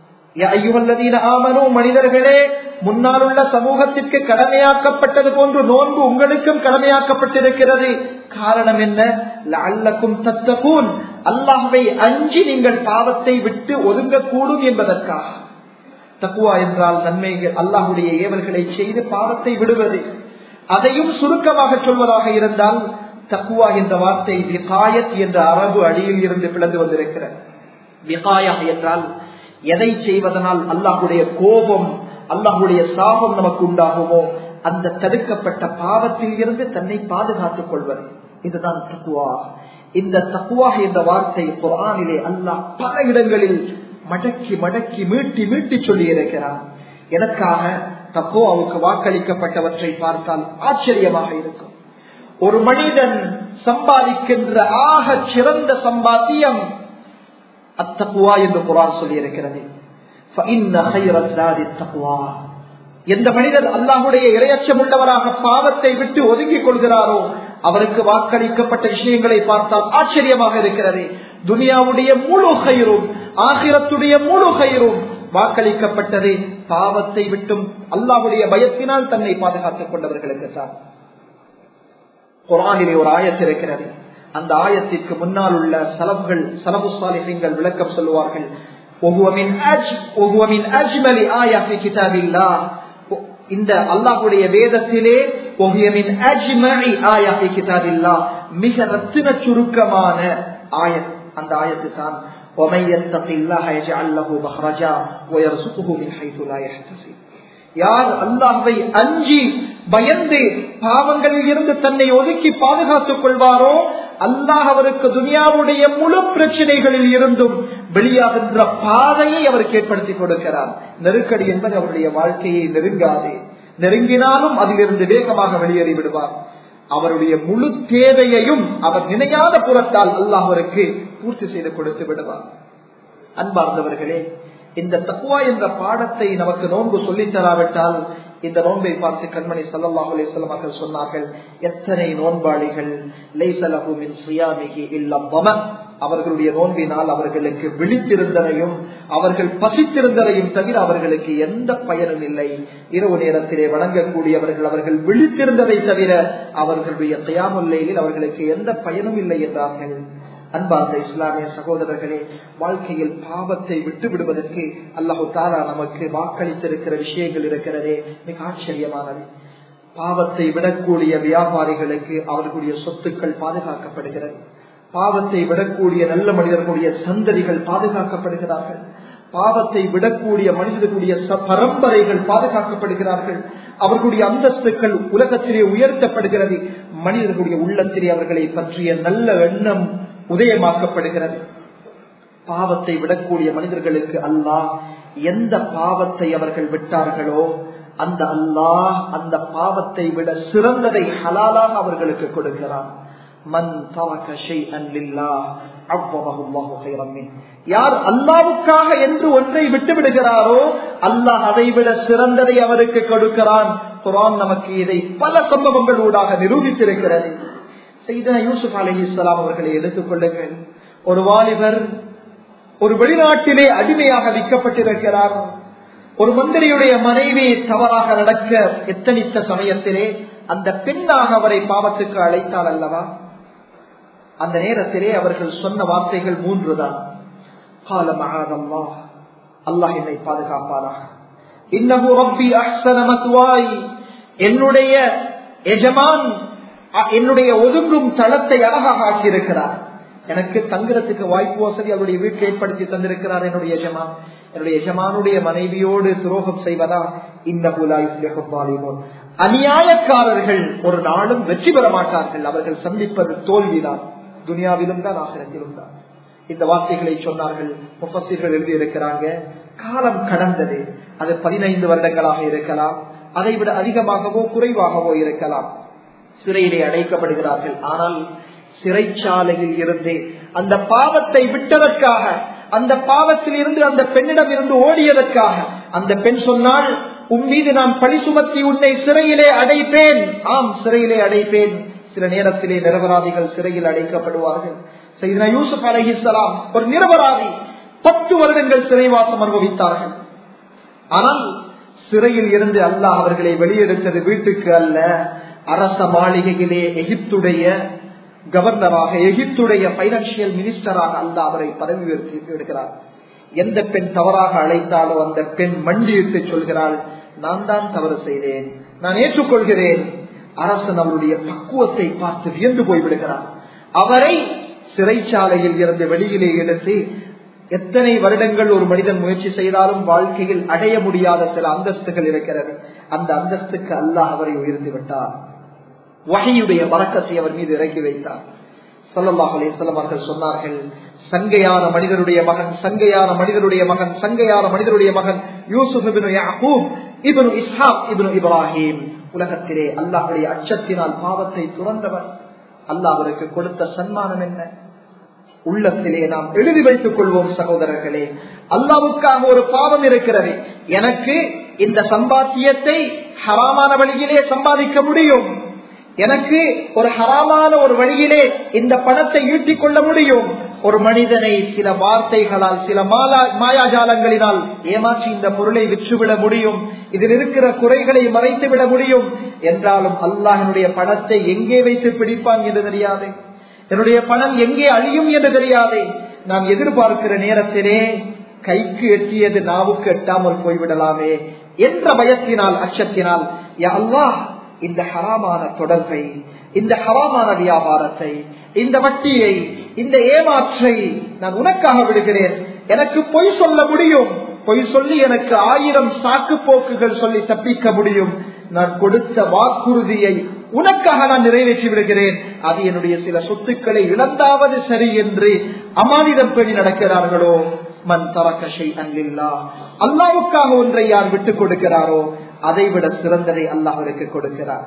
மனிதர்களே, முன்னால் உள்ள சமூகத்திற்கு கடமையாக்கப்பட்டது போன்று நோன்பு உங்களுக்கும் கடமையாக்கப்பட்டிருக்கிறது. காரணம் என்ன? லஅல்லக்கும் தத்தகூன், அல்லாஹ்வை அஞ்சி நீங்கள் பாவத்தை விட்டு ஒதுங்கக்கூடும் என்பதற்காக. தக்வா என்றால் நன்மைகள், அல்லாஹ்வுடைய ஏவல்களை செய்து பாவத்தை விடுவது. அதையும் சுருக்கமாக சொல்வதாக இருந்தால் தக்வா என்ற வார்த்தை விகாயத் என்ற அரபு அடியில் இருந்து பிளந்து வந்திருக்கிறது. விகாயா என்றால் எதை செய்வதனால் அல்லாஹ்வுடைய கோபம், அல்லாஹ்வுடைய சாபம் நமக்கு உண்டாகுமோ அந்த தடுக்கப்பட்ட பாவத்தில் இருந்து தன்னை பாதுகாத்துக் கொள்வது. இதுதான் தக்வா. இந்த தக்வா என்ற வார்த்தை குர்ஆனிலே அல்லாஹ் பல இடங்களில் மடக்கி மடக்கி மீட்டி மீட்டி சொல்லி இருக்கிறார். எதற்காக? தக்வாவுக்கு வாக்களிக்கப்பட்டவற்றை பார்த்தால் ஆச்சரியமாக இருக்கும். ஒரு மனிதன் சம்பாதிக்கின்ற ஆக சிறந்த சம்பாத்தியம் அத்தக்வா என்று குர்ஆன் சொல்லி இருக்கிறது. எந்த மனிதர் அல்லாஹ்வுடைய இறையச்சம் உள்ளவராக பாவத்தை விட்டு ஒதுங்கிக் கொள்கிறாரோ அவருக்கு வாக்களிக்கப்பட்ட விஷயங்களை பார்த்தால் ஆச்சரியமாக இருக்கிறது. துனியாவுடைய முழு கைரும் ஆகிரத்துடைய முழு கைரும் வாக்களிக்கப்பட்டது பாவத்தை விட்டும் அல்லாஹ்வுடைய பயத்தினால் தன்னை பாதுகாத்துக் கொண்டவர்களுக்கு தான். குர்ஆனிலே ஒரு ஆயத் இருக்கிறது. அந்த ஆயத்திற்கு முன்னால் உள்ள சலஃபு ஸாலிஹீன்கள் விளக்கம் சொல்லுவார்கள். இந்த அல்லாஹ்வுடைய வேதத்திலே மிக ரத்தின சுருக்கமான ஆயத் அந்த ஆயத்து தான். யார் அல்லாஹ்வை அஞ்சி பயந்து பாவங்களில் இருந்து தன்னை ஒதுக்கி பாதுகாத்துக் கொள்வாரோ அல்லாஹ் அவருக்கு துனியாவுடைய முழு பிரச்சனைகளில் இருந்தும் வெளியாகின்ற பாதையை அவருக்கு ஏற்படுத்தி கொடுக்கிறார். நெருக்கடி என்பது அவருடைய வாழ்க்கையை நெருங்காது. நெருங்கினாலும் அதிலிருந்து வேகமாக வெளியேறி விடுவார். அவருடைய முழு தேவையையும் அவர் நினையாத புறத்தால் அல்லாஹ் அவருக்கு பூர்த்தி செய்து கொடுத்து விடுவார். அன்பார்ந்தவர்களே, இந்த தக்வா என்ற பாடத்தை நமக்கு நோன்பு சொல்லித் தராவிட்டால் இந்த நோன்பை பார்த்து கண்மணி ஸல்லல்லாஹு அலைஹி வஸல்லம் அவர்கள் சொன்னார்கள், எத்தனை நோன்பாளிகள் லைஸ லஹு மின் ஸியாமிஹி இல்லா தமன், அவர்களுடைய நோன்பினால் அவர்களுக்கு விழித்திருந்ததையும் அவர்கள் பசித்திருந்ததையும் தவிர அவர்களுக்கு எந்த பயனும் இல்லை. இரவு நேரத்திலே வணங்கக்கூடியவர்கள் அவர்கள் விழித்திருந்ததை தவிர அவர்களுடைய கியாமுல் லைலில் அவர்களுக்கு எந்த பயனும் இல்லை என்றார்கள். அன்பார்ந்த இஸ்லாமிய சகோதரர்களே, வாழ்க்கையில் பாவத்தை விட்டு விடுவதற்கு அல்லாஹு தஆலா நமக்கு வாக்களித்திருக்கிற விஷயங்கள் இருக்கிறதே மிக ஆச்சரியமானது. பாவத்தை விடக்கூடிய வியாபாரிகளுக்கு அவர்களுடைய சொத்துக்கள் பாதுகாக்கப்படுகிறது. பாவத்தை விடக்கூடிய நல்ல மனிதர்களுடைய சந்ததிகள் பாதுகாக்கப்படுகிறார்கள். பாவத்தை விடக்கூடிய மனிதர்களுடைய பரம்பரைகள் பாதுகாக்கப்படுகிறார்கள். அவர்களுடைய அந்தஸ்துக்கள் உலகத்திலே உயர்த்தப்படுகிறது. மனிதர்களுடைய உள்ளத்திலே அவர்களை பற்றிய நல்ல எண்ணம் உதயமாக்கப்படுகிறது. பாவத்தை விடக்கூடிய மனிதர்களுக்கு அல்லாஹ் எந்த பாவத்தை அவர்கள் விட்டார்களோ அந்த அல்லாஹ் அந்த பாவத்தை விட சிறந்ததை ஹலாலாக அவர்களுக்கு கொடுக்கிறான். மன் தரக ஷைஅன் லில்லாஹ் அவ்வஹு அல்லாஹு கைரம் மின், யார் அல்லாஹ்வுக்காக என்று ஒன்றை விட்டு விடுகிறாரோ அல்லாஹ் அதை விட சிறந்ததை அவருக்கு கொடுக்கிறான். குர்ஆன் நமக்கு இதை பல சம்பவங்கள் ஊடாக நிரூபித்திருக்கிறது. சையதுனா யூசுப் அலைஹிஸ்ஸலாம் அவர்களை எடுத்துக் கொள்ளுங்கள். ஒரு வாலிபர் ஒரு வெளிநாட்டிலே அடிமையாக விற்கப்பட்டிருக்கிறார். ஒரு மந்திரியுடைய மனைவி தவறாக நடக்க எத்தனித்த சமயத்திலே அந்த பெண்ணாக அவரை பாவத்துக்கு அழைத்தாள் அல்லவா? அந்த நேரத்திலே அவர்கள் சொன்ன வார்த்தைகள் 3 தான். قال معاذ الله, அல்லாஹ் என்னை பாதுகாப்பாராக. இன்னஹு ரப்பி அஹ்ஸன மத்வாய், என்னுடைய எஜமான் என்னுடைய ஒதுங்கும் தளத்தை அழகாக ஆக்கியிருக்கிறார். எனக்கு தங்குறதுக்கு வாய்ப்பு வசதி அவருடைய வீட்டை ஏற்படுத்தி தந்திருக்கிறார். என்னுடைய எஜமானுடைய மனைவியோடு துரோகம் செய்வதா? இன்னஹு லா யுஃப்லிஹுல் ஸாலிமூன், அநியாயக்காரர்கள் ஒரு நாளும் வெற்றி பெற மாட்டார்கள். அவர்கள் சந்திப்பது தோல்விதான், துனியாவிலும் தான் ஆகிரத்திலும் தான். இந்த வார்த்தைகளை சொன்னார்கள். முஃபஸ்ஸிர்கள் எழுதி இருக்கிறாங்க. காலம் கடந்தது. அது 15 வருடங்களாக இருக்கலாம், அதைவிட அதிகமாகவோ குறைவாகவோ இருக்கலாம். சிறையிலே அடைக்கப்படுகிறார்கள். ஆனால் சிறைச்சாலையில் இருந்து அந்த பாவத்தை விட்டதற்காக, அந்த பாவத்தில் இருந்து அந்த பெண்ணிடம் இருந்து ஓடியதற்காக அந்த பெண் சொன்னால், உன் மீது நான் பழி சுமத்தி உன்னை சிறையிலே அடைப்பேன். ஆம், சிறையிலே அடைப்பேன். சில நேரத்திலே நிரபராதிகள் சிறையில் அடைக்கப்படுவார்கள். சையதுனா யூசுப் அலைஹிஸ்ஸலாம் ஒரு நிரபராதி 10 வருடங்கள் சிறைவாசம் அனுபவித்தார்கள். ஆனால் சிறையில் இருந்து அல்லாஹ் அவர்களை வெளியெடுத்தது வீட்டுக்கு அல்ல, அரச மாளிகையிலே எகிப்துடைய கவர்னராக, எகிப்துடைய பைனான்சியல் மினிஸ்டராக அல்லாஹ் அவரை பதவி எடுக்கிறார். எந்த பெண் தவறாக அழைத்தாலோ அந்த பெண் மண்டியிட்டு சொல்கிறாள், நான் தான் தவறு செய்தேன், நான் ஏற்றுக்கொள்கிறேன். அரசன் அவருடைய பக்குவத்தை பார்த்து வியந்து போய்விடுகிறார். அவரை சிறைச்சாலையில் இருந்து வெளியிலே எடுத்து, எத்தனை வருடங்கள் ஒரு மனிதன் முயற்சி செய்தாலும் வாழ்க்கையில் அடைய முடியாத சில அந்தஸ்துகள் இருக்கிறது, அந்த அந்தஸ்துக்கு அல்லாஹ் அவரை உயர்த்தி விட்டார். வஹீயுடைய பரக்கத்தை அவர் மீது இறக்கி வைத்தார். ஸல்லல்லாஹு அலைஹி வஸல்லம் அவர்கள் சொன்னார்கள், சங்கையான மனிதருடைய மகன், சங்கையான மனிதருடைய மகன், சங்கையான மனிதருடைய மகன் யூசுப் இப்னு யாக்கூப் இப்னு இஸ்ஹாக் இப்னு இப்ராஹிம். உலகத்திலே அல்லாஹ்வுடைய அச்சத்தினால் பாவத்தை துறந்தவர். அல்லாஹ் அவருக்கு கொடுத்த சன்மானம் என்ன? உள்ளத்திலே நாம் எழுதி வைத்துக் கொள்வோம் சகோதரர்களே, அல்லாஹ்வுக்காக ஒரு பாவம் இருக்கிறது, எனக்கு இந்த சம்பாத்தியத்தை ஹராமான வழியிலே சம்பாதிக்க முடியும், எனக்கு ஒரு ஹராமான ஒரு வழியிலே இந்த பணத்தை ஈட்டிக் கொள்ள முடியும். ஒரு மனிதனை சில வார்த்தைகளால், சில மாயாஜாலங்களினால் ஏமாற்றி இந்த பொருளை விற்றுவிட முடியும், இதில் இருக்கிற குறைகளை மறைத்துவிட முடியும். என்றாலும் அல்லாஹ்வுடைய பணத்தை எங்கே வைத்து பிடிப்பான் என்று தெரியாது, என்னுடைய பணம் எங்கே அழியும் என்று தெரியாது. நாம் எதிர்பார்க்கிற நேரத்திலே கைக்கு எட்டியது நாவுக்கு எட்டாமல் போய்விடலாமே என்ற பயத்தினால், அச்சத்தினால், யா அல்லாஹ் இந்த ஹராமான தொடர்பை, இந்த ஹராமான வியாபாரத்தை, இந்த வட்டியை, இந்த ஏமாற்றை நான் உனக்காக விடுகிறேன். எனக்கு பொய் சொல்ல முடியும், பொய் சொல்லி எனக்கு 1000 சாக்கு போக்குகள் சொல்லி தப்பிக்க முடியும். நான் கொடுத்த வாக்குறுதியை உனக்காக நான் நிறைவேற்றி விடுகிறேன். அது என்னுடைய சில சொத்துக்களை இழந்தாவது சரி என்று அமானிதம் பேணி நடக்கிறார்களோ, மன் தரக ஷைஅன் லில்லாஹ், அல்லாஹ்வுக்காக ஒன்றை யார் விட்டுக் கொடுக்கிறாரோ அதை விட சிறந்ததை அல்லாஹ் அவருக்கு கொடுக்கிறார்.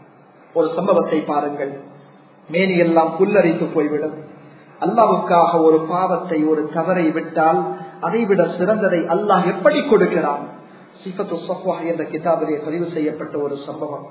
ஒரு சம்பவத்தை பாருங்கள், மேனி எல்லாம் புல்லரித்து போய்விடும். அல்லாஹ்வுக்காக ஒரு பாவத்தை, ஒரு தவறை விட்டால் அதை விட சிறந்ததை அல்லாஹ் எப்படி கொடுக்கிறான்? சிஃபத்து ஸஃப்வா என்ற கிதாபிலே பதிவு செய்யப்பட்ட ஒரு சம்பவம்.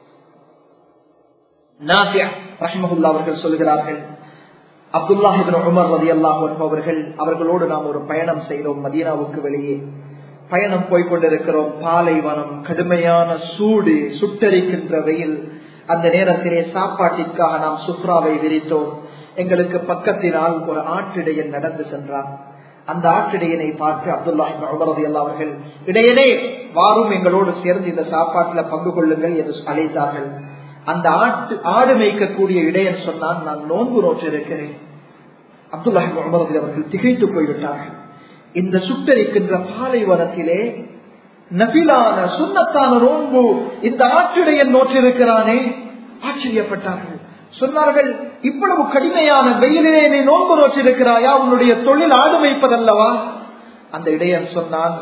நாஃபி' ரஹ்மஹுல்லாஹ் அவர்கள் சொல்கிறார்கள், அப்துல்லாஹ் இப்னு உமர் ரலியல்லாஹு அன்ஹு அவர்களோடு நாம் ஒரு பயணம் செய்தோம். மதீனாவுக்கு வெளியே பயணம் போய்கொண்டிருக்கிறோம். பாலைவனம், கடுமையான சூடு, சுட்டரிக்கின்ற வெயில். அந்த நேரத்திலே சாப்பாட்டிற்காக நாம் சுப்ராவை விரித்தோம். எங்களுக்கு பக்கத்தினால் ஒரு ஆட்டிடையன் நடந்து சென்றார். அந்த ஆட்டிடையனை பார்த்து அப்துல்லாஹ் இப்னு உமர் ரலியல்லாஹு அவர்கள், இடையனே வாரும், எங்களோடு சேர்ந்து இந்த சாப்பாட்டில் பங்கு கொள்ளுங்கள் என்று அழைத்தார்கள். அந்த ஆடு மேய்க்கக்கூடிய இடையன் சொன்னான், நான் நோன்பு நோற்று இருக்கிறேன். அப்துல்லாஹ் இப்னு உமர் ரலியல்லாஹு அவர்கள் திகைத்து போய்விட்டார்கள். இந்த சுட்டரிக்கின்ற பாலைவனத்திலே நபிலான சுன்னத்தான நோன்பு இந்த ஆற்றிடையன் நோற்றிருக்கிறானே, ஆச்சரியப்பட்டார்கள். சொன்னார்கள், இவ்வளவு கடுமையான வெயிலே நீ நோன்பு நோற்றிருக்கிறாயா? உன்னுடைய தொழில் ஆடு வைப்பதல்லவா? அந்த இடையன் சொன்னான்,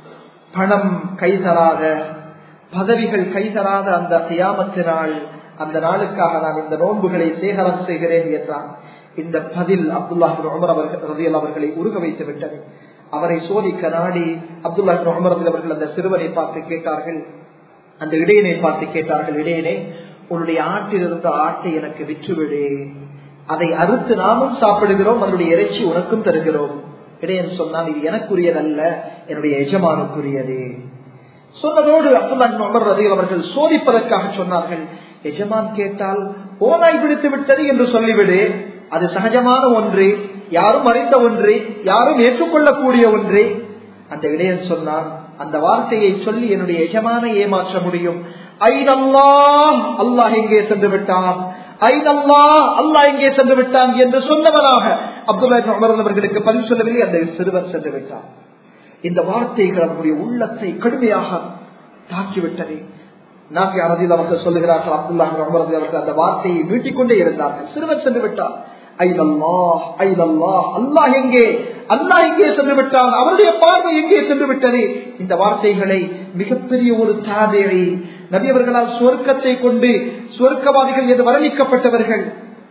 பணம் கைதராத, பதவிகள் கைதராத அந்த கியாமத்து நாள், அந்த நாளுக்காக நான் இந்த நோன்புகளை சேகரம் செய்கிறேன் என்றான். இந்த பதில் அப்துல்லாஹ் இப்னு உமர் ரலியல்லாஹு அவர்களை உருக வைத்து விட்டது. அவரை சோதிக்க நாடி அப்துல்லாஹ் இப்னு உமர் ரலியல்லாஹு அவர்கள் அந்த சிறுவனை பார்த்து கேட்டார்கள், அந்த இடையனை பார்த்து கேட்டார்கள், இடையனே, உன்னுடைய ஆட்டில் இருந்த ஆட்டை எனக்கு விற்றுவிடு, அதை அறுத்து நாமும் சாப்பிடுகிறோம், அதனுடைய இறைச்சி உனக்கும் தருகிறோம். இடையன் சொன்னால், இது எனக்குரியதல்ல, என்னுடைய எஜமானுக்குரியது. சொன்னதோடு அப்துல்லாஹ் இப்னு உமர் ரலியல்லாஹு அவர்கள் சோதிப்பதற்காக சொன்னார்கள், எஜமான் கேட்டால் ஓனாய் பிடித்து விட்டது என்று சொல்லிவிடு, அது சகஜமான ஒன்று, யாரும் அறிந்த ஒன்று, யாரும் ஏற்றுக்கொள்ளக்கூடிய ஒன்று. அந்த இடையன் சொன்னான், அந்த வார்த்தையை சொல்லி என்னுடைய எஜமானை ஏமாற்ற முடியும். ஐனல்லாஹ், அல்லாஹ் எங்கே சென்று விட்டான், ஐனல்லாஹ், அல்லாஹ் எங்கே சென்று விட்டான் என்று சொன்னவராக அப்துல்லாஹ் இப்னு உமர் அவர்களுக்கு பதில் சொல்லவில்லை. அந்த சிறுவர் சென்று விட்டார். இந்த வார்த்தைகள் அவருடைய உள்ளத்தை கடுமையாக தாக்கிவிட்டது. நாஃபி' ரலியல்லாஹு அவர்கள் சொல்லுகிறார்கள், அப்துல்லாஹ் இப்னு உமர் அவர்கள் அந்த வார்த்தையை மீட்டிக் கொண்டே இருந்தார்கள். சிறுவர் சென்று விட்டார். ஐனல்லாஹ், ஐனல்லாஹ், அல்லாஹ் எங்கே, அல்லாஹ் எங்கே சென்று விட்டான், அவருடைய பார்வை எங்கே சென்று விட்டது? இந்த வார்த்தைகளை மிகப்பெரிய ஒரு தாபிஈ, நபி அவர்களால் சுவர்க்கத்தை கொண்டு சுவர்க்கவாதிகள் என்று வர்ணிக்கப்பட்டவர்கள்,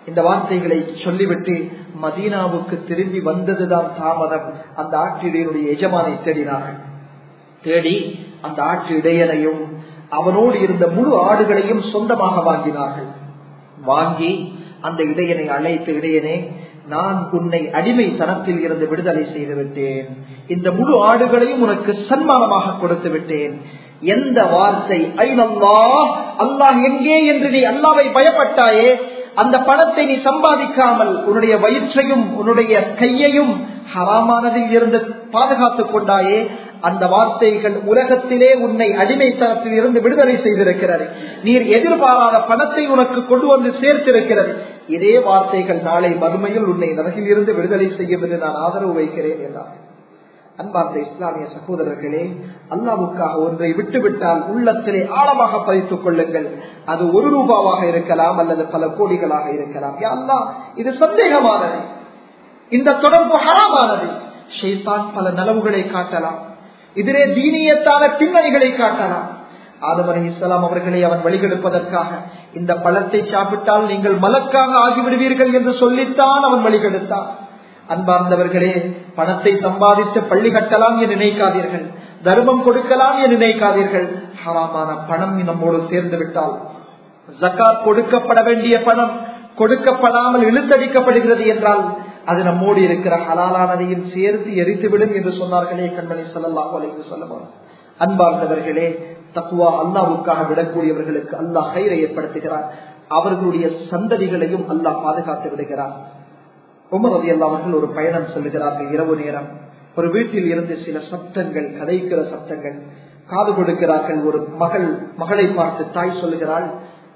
இந்த வார்த்தைகளை சொல்லிவிட்டு மதீனாவுக்கு திரும்பி வந்ததுதான் தாமதம். அந்த ஆட்டு இடையனுடைய எஜமானை தேடினார்கள். தேடி அந்த ஆட்டு இடையனையும் அவனோடு இருந்த முழு ஆடுகளையும் சொந்தமாக வாங்கினார்கள். வாங்கி அந்த இடையனை அழைத்து, இடையனே, நான் உன்னை அடிமை தனத்தில் இருந்து விடுதலை செய்து விட்டேன், இந்த முழு ஆடுகளையும் உனக்கு சன்மானமாக கொடுத்து விட்டேன். எந்த வார்த்தை ஐனல்லாஹ், அல்லாஹ் எங்கே என்று நீ அல்லாஹ்வை பயப்பட்டாயே, அந்த பணத்தை நீ சம்பாதிக்காமல் உன்னுடைய வயிற்றையும் உன்னுடைய கையையும் ஹராமானதில் இருந்து பாதுகாத்துக் கொண்டாயே, அந்த வார்த்தைகள் உலகத்திலே உன்னை அடிமைத்தனத்தில் இருந்து விடுதலை செய்திருக்கிறது. நீர் எதிர்பாராத பணத்தை உனக்கு கொண்டு வந்து சேர்த்திருக்கிறது. இதே வார்த்தைகள் நாளை மறுமையில் உன்னை நரகில் இருந்து விடுதலை செய்யும் என்று நான் ஆதரவு வைக்கிறேன் என்றார். அன்பார்ந்த இஸ்லாமிய சகோதரர்களே, அல்லாஹ்வுக்காக ஒன்றை விட்டுவிட்டால் உள்ளத்திலே ஆழமாக பதித்துக் கொள்ளுங்கள். அது 1 ரூபாவாக இருக்கலாம் அல்லது பல கோடிகளாக இருக்கலாம். யா அல்லாஹ், இது சந்தேகமானது, இந்த தொடர்பு ஹராமானது. ஷைத்தான் பல நலவுகளை காட்டலாம், இதிலே தீனியத்தான பின்னணிகளை காட்டலாம். ஆதம் அலைஹிஸ்ஸலாம் அவர்களை அவன் வழிகெடுப்பதற்காக, இந்த பழத்தை சாப்பிட்டால் நீங்கள் மலக்காக ஆகிவிடுவீர்கள் என்று சொல்லித்தான் அவன் வழிகெடுத்தான். அன்பார்ந்தவர்களே, பணத்தை சம்பாதித்து பள்ளி கட்டலாம் என்று நினைக்காதீர்கள், தர்மம் கொடுக்கலாம் என்று நினைக்காதீர்கள். ஹராமான பணம் நம்மோடு சேர்ந்து விட்டால், ஜகாத் கொடுக்கப்பட வேண்டிய பணம் கொடுக்கப்படாமல் இழுத்தடிக்கப்படுகிறது என்றால், அது நம்மோடு இருக்கிற ஹலாலானதையும் சேர்த்து எரித்துவிடும் என்று சொன்னார்களே கண்மணி ஸல்லல்லாஹு அலைஹி வஸல்லம். அன்பார்ந்தவர்களே, தக்வா அல்லாஹ்வுக்காக விடக்கூடியவர்களுக்கு அல்லாஹ் கைரை ஏற்படுத்துகிறார். அவர்களுடைய சந்ததிகளையும் அல்லாஹ் பாதுகாத்து விடுகிறார். உமர் ரலியல்லாஹு அவர்கள் ஒரு பயணம் செல்கிறார்கள். இரவு நேரம் ஒரு வீட்டில் இருந்து சில சப்தங்கள், கதைக்கிற சப்தங்கள் காது கொடுக்கிறார்கள். ஒரு மகளை பார்த்து தாய் சொல்லுகிறாள்,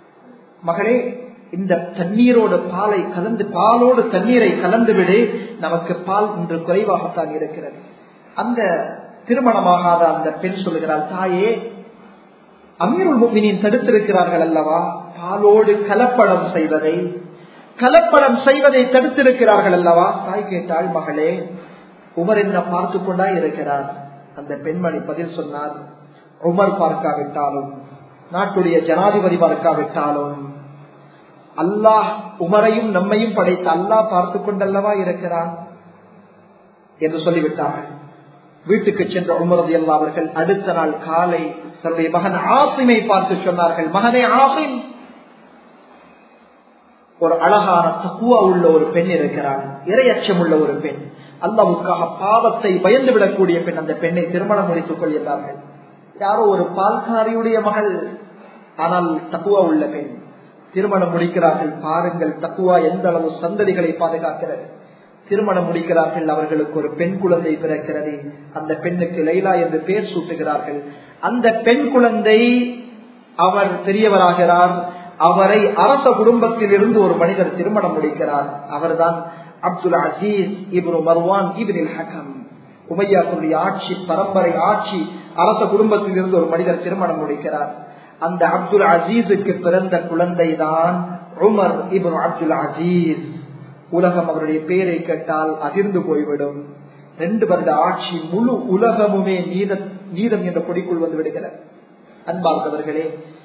மகளே, இந்த தண்ணீரோட பாலோடு தண்ணீரை கலந்து விடு, நமக்கு பால் இன்று குறைவாகத்தான் இருக்கிறது. அந்த திருமணமாகாத அந்த பெண் சொல்லுகிறாள், தாயே, அமீருல் முஃமினீன் தடுத்திருக்கிறார்கள் அல்லவா, பாலோடு கலப்படம் செய்வதை தடுத்திருக்கிறார்கள் அல்லவா. தாய் கேட்டாள், மகளே, உமர் என்ன பார்த்து கொண்டா இருக்கிறார்? அந்த பெண்மணி பதில் சொன்னார், உமர் பார்க்காவிட்டாலும், நாட்டுடைய ஜனாதிபதி பார்க்காவிட்டாலும், அல்லாஹ் உமரையும் நம்மையும் படைத்த அல்லாஹ் பார்த்து கொண்டல்லவா இருக்கிறான் என்று சொல்லிவிட்டார்கள். வீட்டுக்கு சென்ற உமர் ரலியல்லாஹு அவர்கள் அடுத்த நாள் காலை தன்னுடைய மகன் ஆசிமை பார்த்து சொன்னார்கள், மகனே ஆசிம், ஒரு அழகான தக்வா உள்ள ஒரு பெண் இருக்கிறாள், இறையச்சம் உள்ள ஒரு பெண், அல்லாஹ்வுக்காக பாவத்தை பயந்து விடக்கூடிய பெண், அந்த பெண்ணை திருமணம் முடித்துக் கொள்கிறார்கள். யாரோ ஒரு பால்காரியுடைய மகள், ஆனால் தக்வா உள்ள பெண். திருமணம் முடிக்கிறார்கள். பாருங்கள் தக்வா எந்த அளவு சந்ததிகளை பாதுகாக்கிறது. திருமணம் முடிக்கிறார்கள். அவர்களுக்கு ஒரு பெண் குழந்தை பிறக்கிறது. அந்த பெண்ணுக்கு லைலா என்று பெயர் சூட்டுகிறார்கள். அந்த பெண் குழந்தை, அவர் பெரியவராகிறார். அவரை அரச குடும்பத்தில் இருந்து ஒரு மனிதர் திருமணம் முடிக்கிறார். அவர்தான் அப்துல் அசீஸ் இப்னு மர்வான் இப்னுல் ஹக்கம். உமையாவுடைய ஆட்சி, பரம்பரை ஆட்சி, அரச குடும்பத்தில் இருந்து ஒரு மனிதர் திருமணம் முடிக்கிறார். அந்த அப்துல் அசீஸுக்கு பிறந்த குழந்தை தான் உமர் இப்னு அப்துல் அசீஸ். உலகம் அவருடைய பெயரை கேட்டால் அதிர்ந்து போய்விடும். 2 வருட ஆட்சி, முழு உலகமுமே நீதம் என்ற கொடிக்குள் வந்து விடுகிறது. அன்பார்ந்தவர்களே,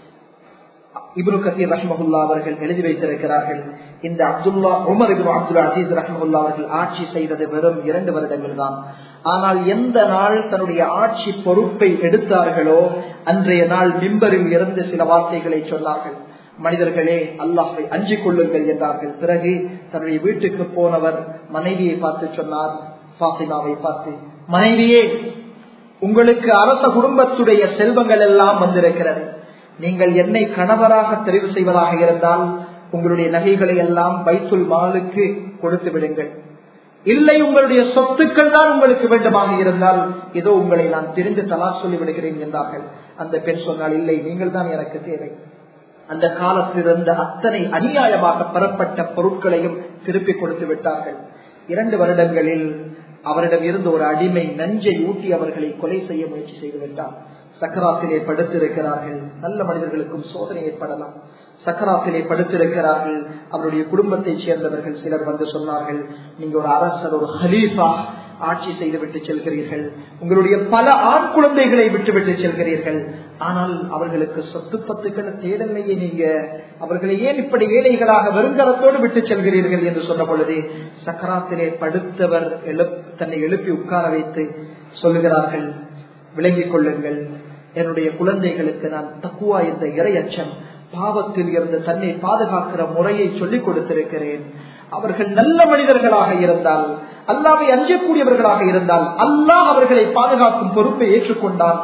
இப்னு கதீர் ரஹ்மஹுல்லாஹ் அவர்கள் எழுதி வைத்திருக்கிறார்கள், இந்த உமர் இப்னு அப்துல் அசீஸ் ரஹ்மஹுல்லாஹ் அவர்கள் ஆட்சி செய்தது வெறும் 2 வருடங்கள் தான். ஆனால் எந்த நாள் தன்னுடைய ஆட்சி பொறுப்பை எடுத்தார்களோ அன்றைய நாள் மிம்பரில் இருந்து சில வார்த்தைகளை சொன்னார்கள். மனிதர்களே, அல்லாஹ்வை அஞ்சிக் கொள்ளுங்கள் என்றார்கள். பிறகு தன்னுடைய வீட்டுக்கு போனவர் மனைவியை பார்த்து சொன்னார், ஃபாத்திமாவை பார்த்து, மனைவியே, உங்களுக்கு அரச குடும்பத்துடைய செல்வங்கள் எல்லாம் வந்திருக்கிறது. நீங்கள் என்னை கணவராக தெரிவு செய்வதாக இருந்தால் உங்களுடைய நகைகளை எல்லாம் பைத்துல் மாலுக்கு கொடுத்து விடுங்கள். இல்லை, உங்களுடைய சொத்துக்கள் தான் உங்களுக்கு வேண்டுமாக இருந்தால் ஏதோ உங்களை நான் தெரிந்து தலாக் சொல்லி விடுகிறேன் என்றார்கள். அந்த பெண் சொன்னால், இல்லை, நீங்கள் தான் எனக்கு தேவை. அந்த காலத்தில் இருந்த அத்தனை அநியாயமாக பெறப்பட்ட பொருட்களையும் திருப்பி கொடுத்து விட்டார்கள். 2 வருடங்களில் அவரிடம் இருந்து ஒரு அடிமை நஞ்சை ஊட்டி அவர்களை கொலை செய்ய முயற்சி செய்து விட்டார். சக்கராத்திலே படுத்திருக்கிறார்கள். நல்ல மனிதர்களுக்கும் சோதனை ஏற்படலாம். சக்கராத்திலே படுத்திருக்கிறார்கள். அவருடைய குடும்பத்தை சேர்ந்தவர்கள் சிலர் வந்து சொன்னார்கள், நீங்க ஒரு அரசர், ஒரு ஹலீஃபா, ஆட்சி செய்துவிட்டு செல்கிறீர்கள், உங்களுடைய பல ஆண் குழந்தைகளை விட்டுவிட்டு செல்கிறீர்கள். ஆனால் அவர்களுக்கு சொத்து பத்துக்களை தேடலையே, நீங்க அவர்களை ஏன் இப்படி ஏழைகளாக வெறுங்கரத்தோடு விட்டு செல்கிறீர்கள் என்று சொன்ன பொழுது சக்கராத்திலே படுத்தவர் தன்னை எழுப்பி உட்கார வைத்து சொல்லுகிறார்கள், விளங்கிக் கொள்ளுங்கள், என்னுடைய குழந்தைகளுக்கு நான் தக்குவா என்ற இறை அச்சம், பாவத்தில் இருந்து தன்னை பாதுகாக்கிற முறையை சொல்லிக் கொடுத்திருக்கிறேன். அவர்கள் நல்ல மனிதர்களாக இருந்தால், அல்லாஹ்வை அஞ்சக்கூடியவர்களாக இருந்தால், அல்லாஹ் அவர்களை பாதுகாக்கும் பொறுப்பை ஏற்றுக்கொண்டால்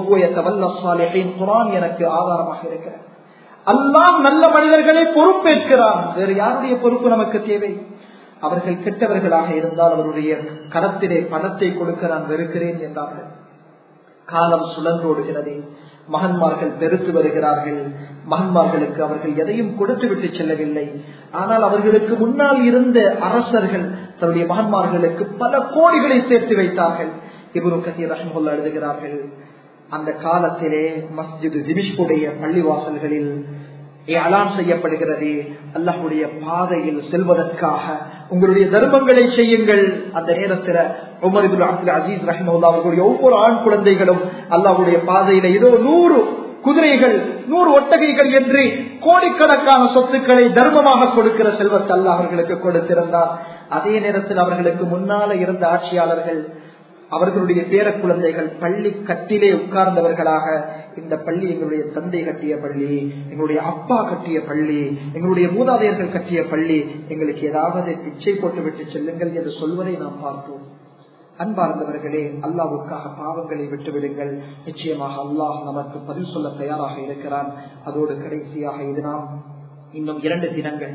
குர்ஆன் எனக்கு ஆதாரமாக இருக்கிறது. அல்லாஹ் நல்ல மனிதர்களை பொறுப்பேற்கிறான். வேறு யாருடைய பொறுப்பு நமக்கு தேவை? அவர்கள் கெட்டவர்களாக இருந்தால் அவருடைய கரத்திலே பணத்தை கொடுக்க நான் வெறுக்கிறேன் என்றார்கள். காலம் சுழன்றோடுகிறது, மகன்மார்கள் பெருத்து வருகிறார்கள். மகன்மார்களுக்கு அவர்கள் எதையும் கொடுத்து விட்டு செல்லவில்லை. ஆனால் அவர்களுக்கு முன்னால் இருந்த அரசர்கள் தன்னுடைய மகன்மார்களுக்கு பல கோடிகளை சேர்த்து வைத்தார்கள். இப்னு கதீர் ரஹ்மத்துல்லாஹி எழுதுகிறார்கள், அந்த காலத்திலே மஸ்ஜித் திமிஷ்குடைய பள்ளிவாசல்களில் அலான் செய்யப்படுகிறது, அல்லாஹ்வுடைய பாதையில் செல்வதற்காக உங்களுடைய தர்மங்களை செய்யுங்கள். அந்த நேரத்தில் உமர் இப்னு அப்துல் அசீஸ் ரஹ்மத்துல்லாஹி அவர்களுடைய ஒவ்வொரு ஆண் குழந்தைகளும் அல்லாஹ்வுடைய பாதையில ஏதோ 100 குதிரைகள் 100 ஒட்டகைகள் என்று கோடிக்கணக்கான சொத்துக்களை தர்மமாக கொடுக்கிற செல்வத்தை அல்லாஹ் அவர்களுக்கு கொடுத்திருந்தார். அதே நேரத்தில் அவர்களுக்கு முன்னால இருந்த ஆட்சியாளர்கள், அவர்களுடைய பேர குழந்தைகள் பள்ளி கட்டிலே உட்கார்ந்தவர்களாக, இந்த பள்ளி எங்களுடைய தந்தை கட்டிய பள்ளி, எங்களுடைய அப்பா கட்டிய பள்ளி, எங்களுடைய மூதாதையர்கள் கட்டிய பள்ளி, எங்களுக்கு ஏதாவது பிச்சை போட்டு விட்டு செல்லுங்கள் என்று சொல்வதை நாம் பார்த்தோம். அன்பார்ந்தவர்களே, அல்லாஹ்வுக்காக பாவங்களை விட்டுவிடுங்கள். நிச்சயமாக அல்லாஹ் நமக்கு பதில் சொல்ல தயாராக இருக்கிறான். அதோடு கடைசியாக இது நாம் இன்னும் 2 தினங்கள்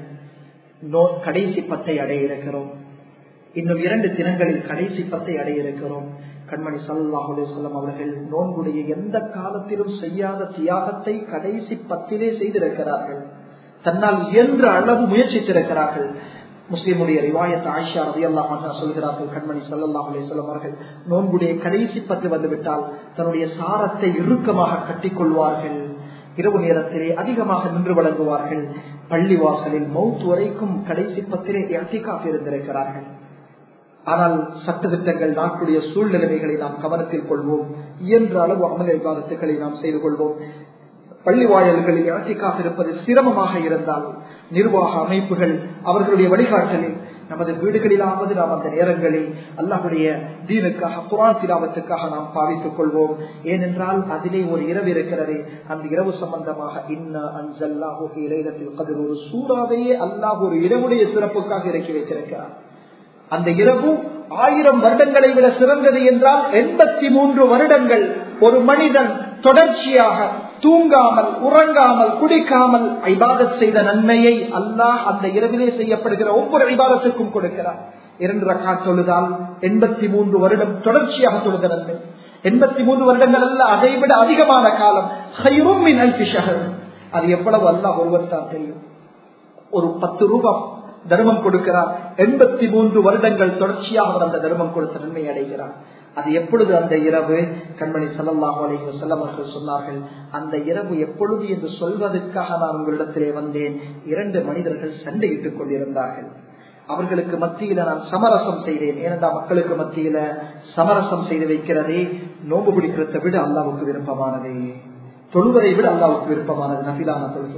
கடைசி 10 அடைய இருக்கிறோம். இன்னும் 2 தினங்களில் கடைசி 10 அடைய இருக்கிறோம். கண்மணி ஸல்லல்லாஹு அலைஹி வஸல்லம் அவர்கள் நோன்புடைய எந்த காலத்திலும் செய்யாத தியாகத்தை கடைசி 10 செய்திருக்கிறார்கள். தன்னால் இயன்ற அளவு முயற்சித்திருக்கிறார்கள். முஸ்லிமுடைய ரிவாயத் ஆயிஷா ரலியல்லாஹு அன்ஹா சொல்கிறார்கள், கண்மணி ஸல்லல்லாஹு அலைஹி வஸல்லம் அவர்கள் நோன்புடைய கடைசி 10 வந்துவிட்டால் தன்னுடைய சாரத்தை இறுக்கமாக கட்டிக்கொள்வார்கள். இரவு நேரத்திலே அதிகமாக நின்று வழங்குவார்கள். பள்ளிவாசலில் மௌத் வரைக்கும் கடைசி 10 இஅ்திகாஃப் இருந்திருக்கிறார்கள். ஆனால் சட்டத்திட்டங்கள், நாட்டுடைய சூழ்நிலைமைகளை நாம் கவனத்தில் கொள்வோம். இயன்ற அளவு அமல் இபாதத்துக்களை நாம் செய்து கொள்வோம். பள்ளி வாயல்களில் இஅ்திகாஃப் இருப்பது சிரமமாக இருந்தால் நிர்வாக அமைப்புகள் அவர்களுடைய வழிகாட்டலில் நமது வீடுகளிலாவது நாம் அந்த நேரங்களில் அல்லாஹ்வுடைய தீனுக்காக, குர்ஆன் திலாவத்துக்காக நாம் பாவித்துக் கொள்வோம். ஏனென்றால் அதிலே ஒரு இரவு இருக்கிறது. அந்த இரவு சம்பந்தமாக இன்னா அன்ஸல்னாஹு ஃபீ லைலத்தில் கத்ர், ஒரு சூறாவையே அல்லாஹ் ஒரு இரவுடைய சிறப்புக்காக இறக்கி வைத்திருக்கிறார். அந்த இரவு 1000 வருடங்களை விட சிறந்தது என்றால் 83 வருடங்கள் ஒரு மனிதன் தொடர்ச்சியாக தூங்காமல், உறங்காமல், குடிக்காமல் இபாதத் செய்த நன்மையை அல்லாஹ் அந்த இரவிலே செய்யப்படுகிற ஒவ்வொரு இபாதத்துக்கும் கொடுக்கிறார். 2 ரக்காத் தொழுதால் 83 வருடம் தொடர்ச்சியாக தொழுத நன்மை. 83 வருடங்கள் அல்ல, அதைவிட அதிகமான காலம். ഖൈറും മിൻ അൽഫി ഷഹർ. அது எவ்வளவு அல்லாஹ் ஒருவர் தான் தெரியும். ஒரு 10 ரூபாய் தர்மம் கொடுக்கிறார், 83 வருடங்கள் தொடர்ச்சியாக அவர் அந்த தர்மம் கொடுத்த நன்மை அடைகிறார். அது எப்பொழுது அந்த இரவு? கண்மணி ஸல்லல்லாஹு அலைஹி வஸல்லம் அவர்கள் சொன்னார்கள், அந்த இரவு எப்பொழுது என்று சொல்வதற்காக நான் உங்களிடத்திலே வந்தேன். 2 மனிதர்கள் சண்டையிட்டுக் கொண்டிருந்தார்கள். அவர்களுக்கு மத்தியில நான் சமரசம் செய்தேன். ஏனென்றால் மக்களுக்கு மத்தியில சமரசம் செய்து வைக்கிறதே நோன்பு பிடிக்கிறதை விட அல்லாஹ்வுக்கு விருப்பமானதே, தொழுவதை விட அல்லாஹ்வுக்கு விருப்பமானது நஃபிலான தொழுகை.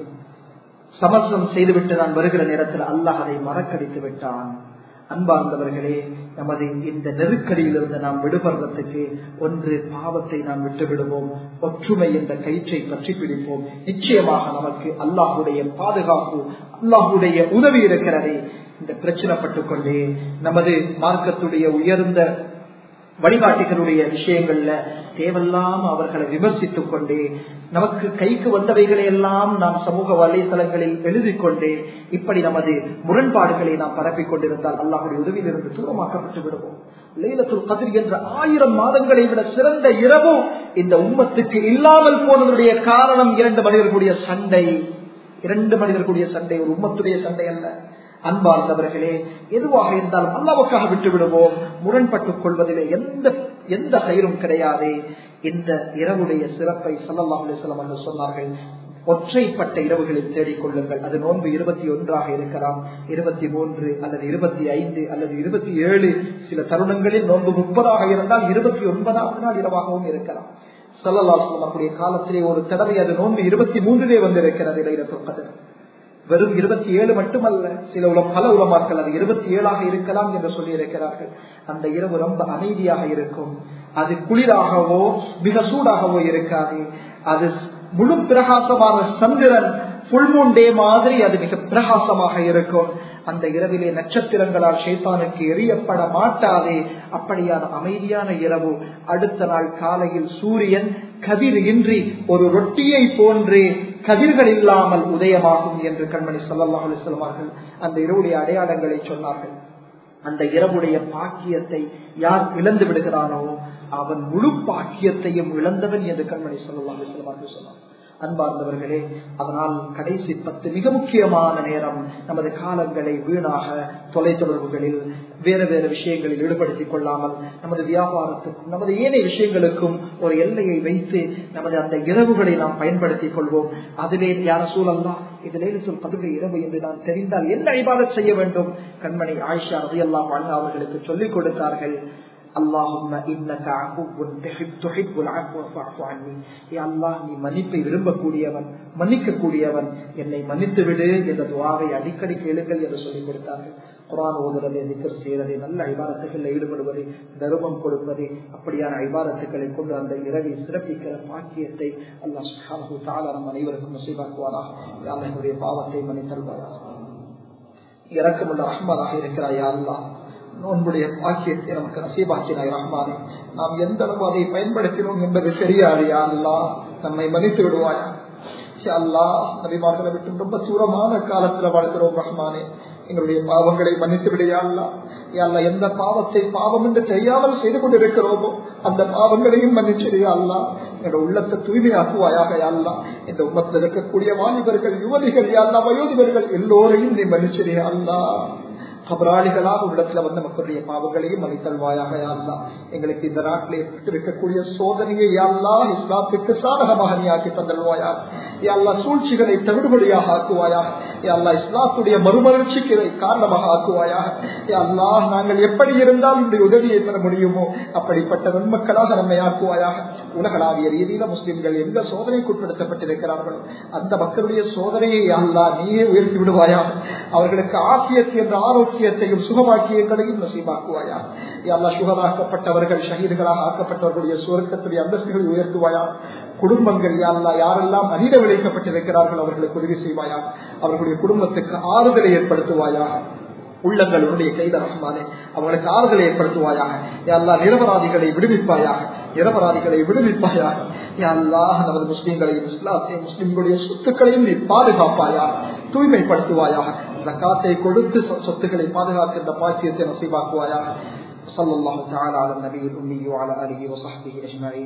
சமரசம் செய்துவிட்டு நான் வருகிற நேரத்தில் அல்லாஹ் அதை மறக்கடித்து விட்டான். அன்பார்ந்தவர்களே, நமது இந்த நெருக்கடியிலிருந்து நாம் விடுபடுறதுக்கு ஒன்று பாவத்தை நாம் விட்டு விடுவோம், ஒற்றுமை என்ற கயிற்றை பற்றி பிடிப்போம். நிச்சயமாக நமக்கு அல்லாஹ்வுடைய பாதுகாப்பு, அல்லாஹ்வுடைய உதவி இருக்கிறது. இந்த பிரச்சனைப்பட்டுக் கொண்டே நமது மார்க்கத்துடைய உயர்ந்த வழிகாட்டிகளுடைய விஷயங்கள்ல தேவையில்லாம அவர்களை விமர்சித்துக் கொண்டே, நமக்கு கைக்கு வந்தவைகளை எல்லாம் நாம் சமூக வலைதளங்களில் எழுதிக் கொண்டே இப்படி நமது முரண்பாடுகளை நாம் பரப்பிக் கொண்டிருந்தால் அல்லாஹ்வுடைய உதவியிலிருந்து தூரமாக்கப்பட்டு விடுவோம். லைலத்துல் கத்ர் என்ற 1000 மாதங்களை விட சிறந்த இரவு இந்த உம்மத்துக்கு இல்லாமல் போனதுடைய காரணம் 2 மனிதர்களுடைய சண்டை. 2 மனிதர்களுடைய சண்டை ஒரு உம்மத்துடைய சண்டை அல்ல. அன்பார்ந்தவர்களே, எதுவாக இருந்தாலும் அல்லாஹ்வுக்காக விட்டு விடுவோம். முரண்பட்டுக் கொள்வதிலே எந்த கயிறும் கிடையாது. இந்த இரவுடைய சிறப்பை ஸல்லல்லாஹு அலைஹி வஸல்லம் அவர்கள் சொன்னார்கள். ஒற்றைப்பட்ட இரவுகளில் தேடிக்கொள்ளுங்கள். அது நோன்பு 21 இருக்கலாம், 23 அல்லது 25 அல்லது 27, சில தருணங்களில் நோன்பு 30 இருந்தால் 29வது நாள் இரவாகவும் இருக்கலாம். ஸல்லல்லாஹு அலைஹி வஸல்லம் காலத்திலே ஒரு தடவை அது நோன்பு 23 வந்திருக்கிறது லைலத்துல் கத்ர். வெறும் 27 மட்டுமல்ல, பல உலமாக்கள் அது 27 இருக்கலாம் என்று சொல்லி இருக்கிறார்கள். அந்த இரவு ரொம்ப அமைதியாக இருக்கும். அது குளிராகவோ மிக சூடாகவோ இருக்காது. அது முழு பிரகாசமான சந்திரன் ஃபுல் மூன் டே மாதிரி அது மிக பிரகாசமாக இருக்கும். அந்த இரவிலே நட்சத்திரங்களால் ஷைத்தானுக்கு எரியப்பட மாட்டாதே. அப்படியான அமைதியான இரவு. அடுத்த நாள் காலையில் சூரியன் கதிர் இன்றி ஒரு ரொட்டியை போன்று கதிர்கள் இல்லாமல் உதயமாகும் என்று கண்மணி ஸல்லல்லாஹு அலைஹி வஸல்லம் அவர்கள் அந்த இரவுடைய அடையாளங்களை சொன்னார்கள். அந்த இரவுடைய பாக்கியத்தை யார் இழந்து விடுகிறானோ அவன் முழு பாக்கியத்தையும் இழந்தவன் என்று கண்மணி ஸல்லல்லாஹு அலைஹி வஸல்லம் அவர்கள் சொன்னார். அன்பார்ந்தவர்களே, அதனால் கடைசி 10 மிக முக்கியமான நேரம். நமது காலங்களை வீணாக தொலைத்தொடர்புகளில் வேறு வேறு விஷயங்களில் ஈடுபடுத்திக் கொள்ளாமல் நமது வியாபாரத்துக்கும் நமது ஏனைய விஷயங்களுக்கும் ஒரு எல்லையை வைத்து நமது அந்த இரவுகளை நாம் பயன்படுத்திக் கொள்வோம். அதிலே யா ரசூலல்லாஹ் இது லைலத்துல் கத்ர் இரவு என்று நான் தெரிந்தால் என்ன இபாதத் செய்ய வேண்டும்? கண்மணி ஆயிஷா ரலியல்லாஹு அன்ஹா அவர்களுக்கு சொல்லிக் கொடுத்தார்கள். அல்லாஹும்ம இன்னக அஃபுவ்வுன் துஹிப்புல் அஃப்வ ஃபஅஃபு அன்னி. யா அல்லாஹ், நீ மன்னிப்பை விரும்பக்கூடியவன், மன்னிக்கக்கூடியவன், என்னை மன்னித்து விடு என்ற துஆவை அடிக்கடி கேளுங்கள் என்று சொல்லிக் கொடுத்தார்கள். குர்ஆன் ஓதுவதை, திக்ர் செய்வதை, நல்ல இபாதத்துகளில் ஈடுபடுவதை, தர்மம் கொடுப்பதை, அப்படியான இபாதத்துக்களை கொண்டு அந்த இரவை சிறப்பிக்கிற பாக்கியத்தை அல்லாஹ் சுப்ஹானஹு வ தஆலா நம் அனைவருக்கும் நசீபாக்குவாராக. யா அல்லாஹ், என்னுடைய பாவத்தை மன்னித்தருள்வாயாக. இரக்கமுள்ள ரஹ்மானாக இருக்கிறாய் யா அல்லாஹ். நோன்புடைய பாக்கியத்தை நமக்கு நசீபாக்கினாய் ரஹ்மானே. நாம் எந்த அளவு அதை பயன்படுத்தினோம் என்பது தெரியாது யா அல்லாஹ். நம்மை மன்னித்து விடுவாயா யா அல்லாஹ். நபிமார்களை விட்டு ரொம்ப தூரமான காலத்துல வாழ்கிறோம் ரஹ்மானே. எங்களுடைய பாவங்களை மன்னித்து விடையா அல்லாஹ். யா அல்லாஹ், எந்த பாவத்தை பாவம் என்று தெரியாமல் செய்து கொண்டிருக்கிறோமோ அந்த பாவங்களையும் மன்னிச்சிடையா அல்லாஹ். என்னோட உள்ளத்தை தூய்மையாக்குவாயாக யா அல்லாஹ். இந்த உம்மத்தில் இருக்கக்கூடிய வாலிபர்கள், யுவதிகள், யா அல்லாஹ், வயோதிபர்கள் எல்லோரையும் நீ மன்னிச்சிடையா அல்லாஹ். கபராளிகளாக உள்ளத்துல வந்த மக்களுடைய பாவங்களையும் மன்னித்தல்வாயாக யா அல்லாஹ். எங்களுக்கு இந்த நாட்டில் ஏற்பட்டிருக்கக்கூடிய சோதனையை யா அல்லாஹ் இஸ்லாத்துக்கு சாதகமாக நீ ஆக்கி தந்தல்வாயா யா அல்லாஹ். சூழ்ச்சிகளை தவிடுபடியாக ஆக்குவாயாக யா அல்லாஹ். இஸ்லாத்துடைய மறுமலர்ச்சிக்கு இதை காரணமாக ஆக்குவாயாக யா அல்லாஹ். நாங்கள் எப்படி இருந்தால் இந்த உதவியை பெற முடியுமோ அப்படிப்பட்ட நன்மக்களாக நம்மை ஆக்குவாயாக. உலகளாவிய ரீதியில முஸ்லிம்கள் எந்த சோதனைக்கு உட்படுத்தப்பட்டிருக்கிறார்களோ அந்த மக்களுடைய சோதனையை யா அல்லாஹ் நீயே உயர்த்தி விடுவாயாக. அவர்களுக்கு ஆஃபியத் என்ற ஆரோக்கியத்தையும் சுகமாக்கியங்களையும் நசீபாக்குவாயா யா அல்லாஹ். சுகதாக்கப்பட்டவர்கள், ஷஹீதுகளாக ஆக்கப்பட்டவர்களுடைய சுவர்க்கத்துடைய அந்தஸ்துகளை உயர்த்துவாயா. குடும்பங்கள் யா அல்லாஹ் யாரெல்லாம் அநீத விளைவிக்கப்பட்டிருக்கிறார்கள் அவர்களுக்கு உதவி செய்வாயா. அவர்களுடைய குடும்பத்துக்கு ஆறுதலை ஏற்படுத்துவாயாக. உள்ளங்களுடைய கைத ரஹ்மானே, அவர்களுக்கு ஆறுதலை ஏற்படுத்துவாயாக யா அல்லாஹ். நிரபராதிகளை விடுவிப்பாயாக, நிரபராதிகளை விடுவிப்பாயாக யா அல்லாஹ். நமது முஸ்லிம்களையும் இஸ்லாத்தையும் முஸ்லிம்களுடைய சொத்துக்களையும் நீ பாதுகாப்பாயாக, தூய்மைப்படுத்துவாயாக. ஜகாத்தை கொடுத்து சொத்துக்களை பாதுகாக்கின்ற பாக்கியத்தை நசீபாக்குவாயாக. ஸல்லல்லாஹு தஆலா அலா நபியில் உம்மி வ அலா ஆலிஹி வ ஸஹ்பிஹி அஜ்மஈன்.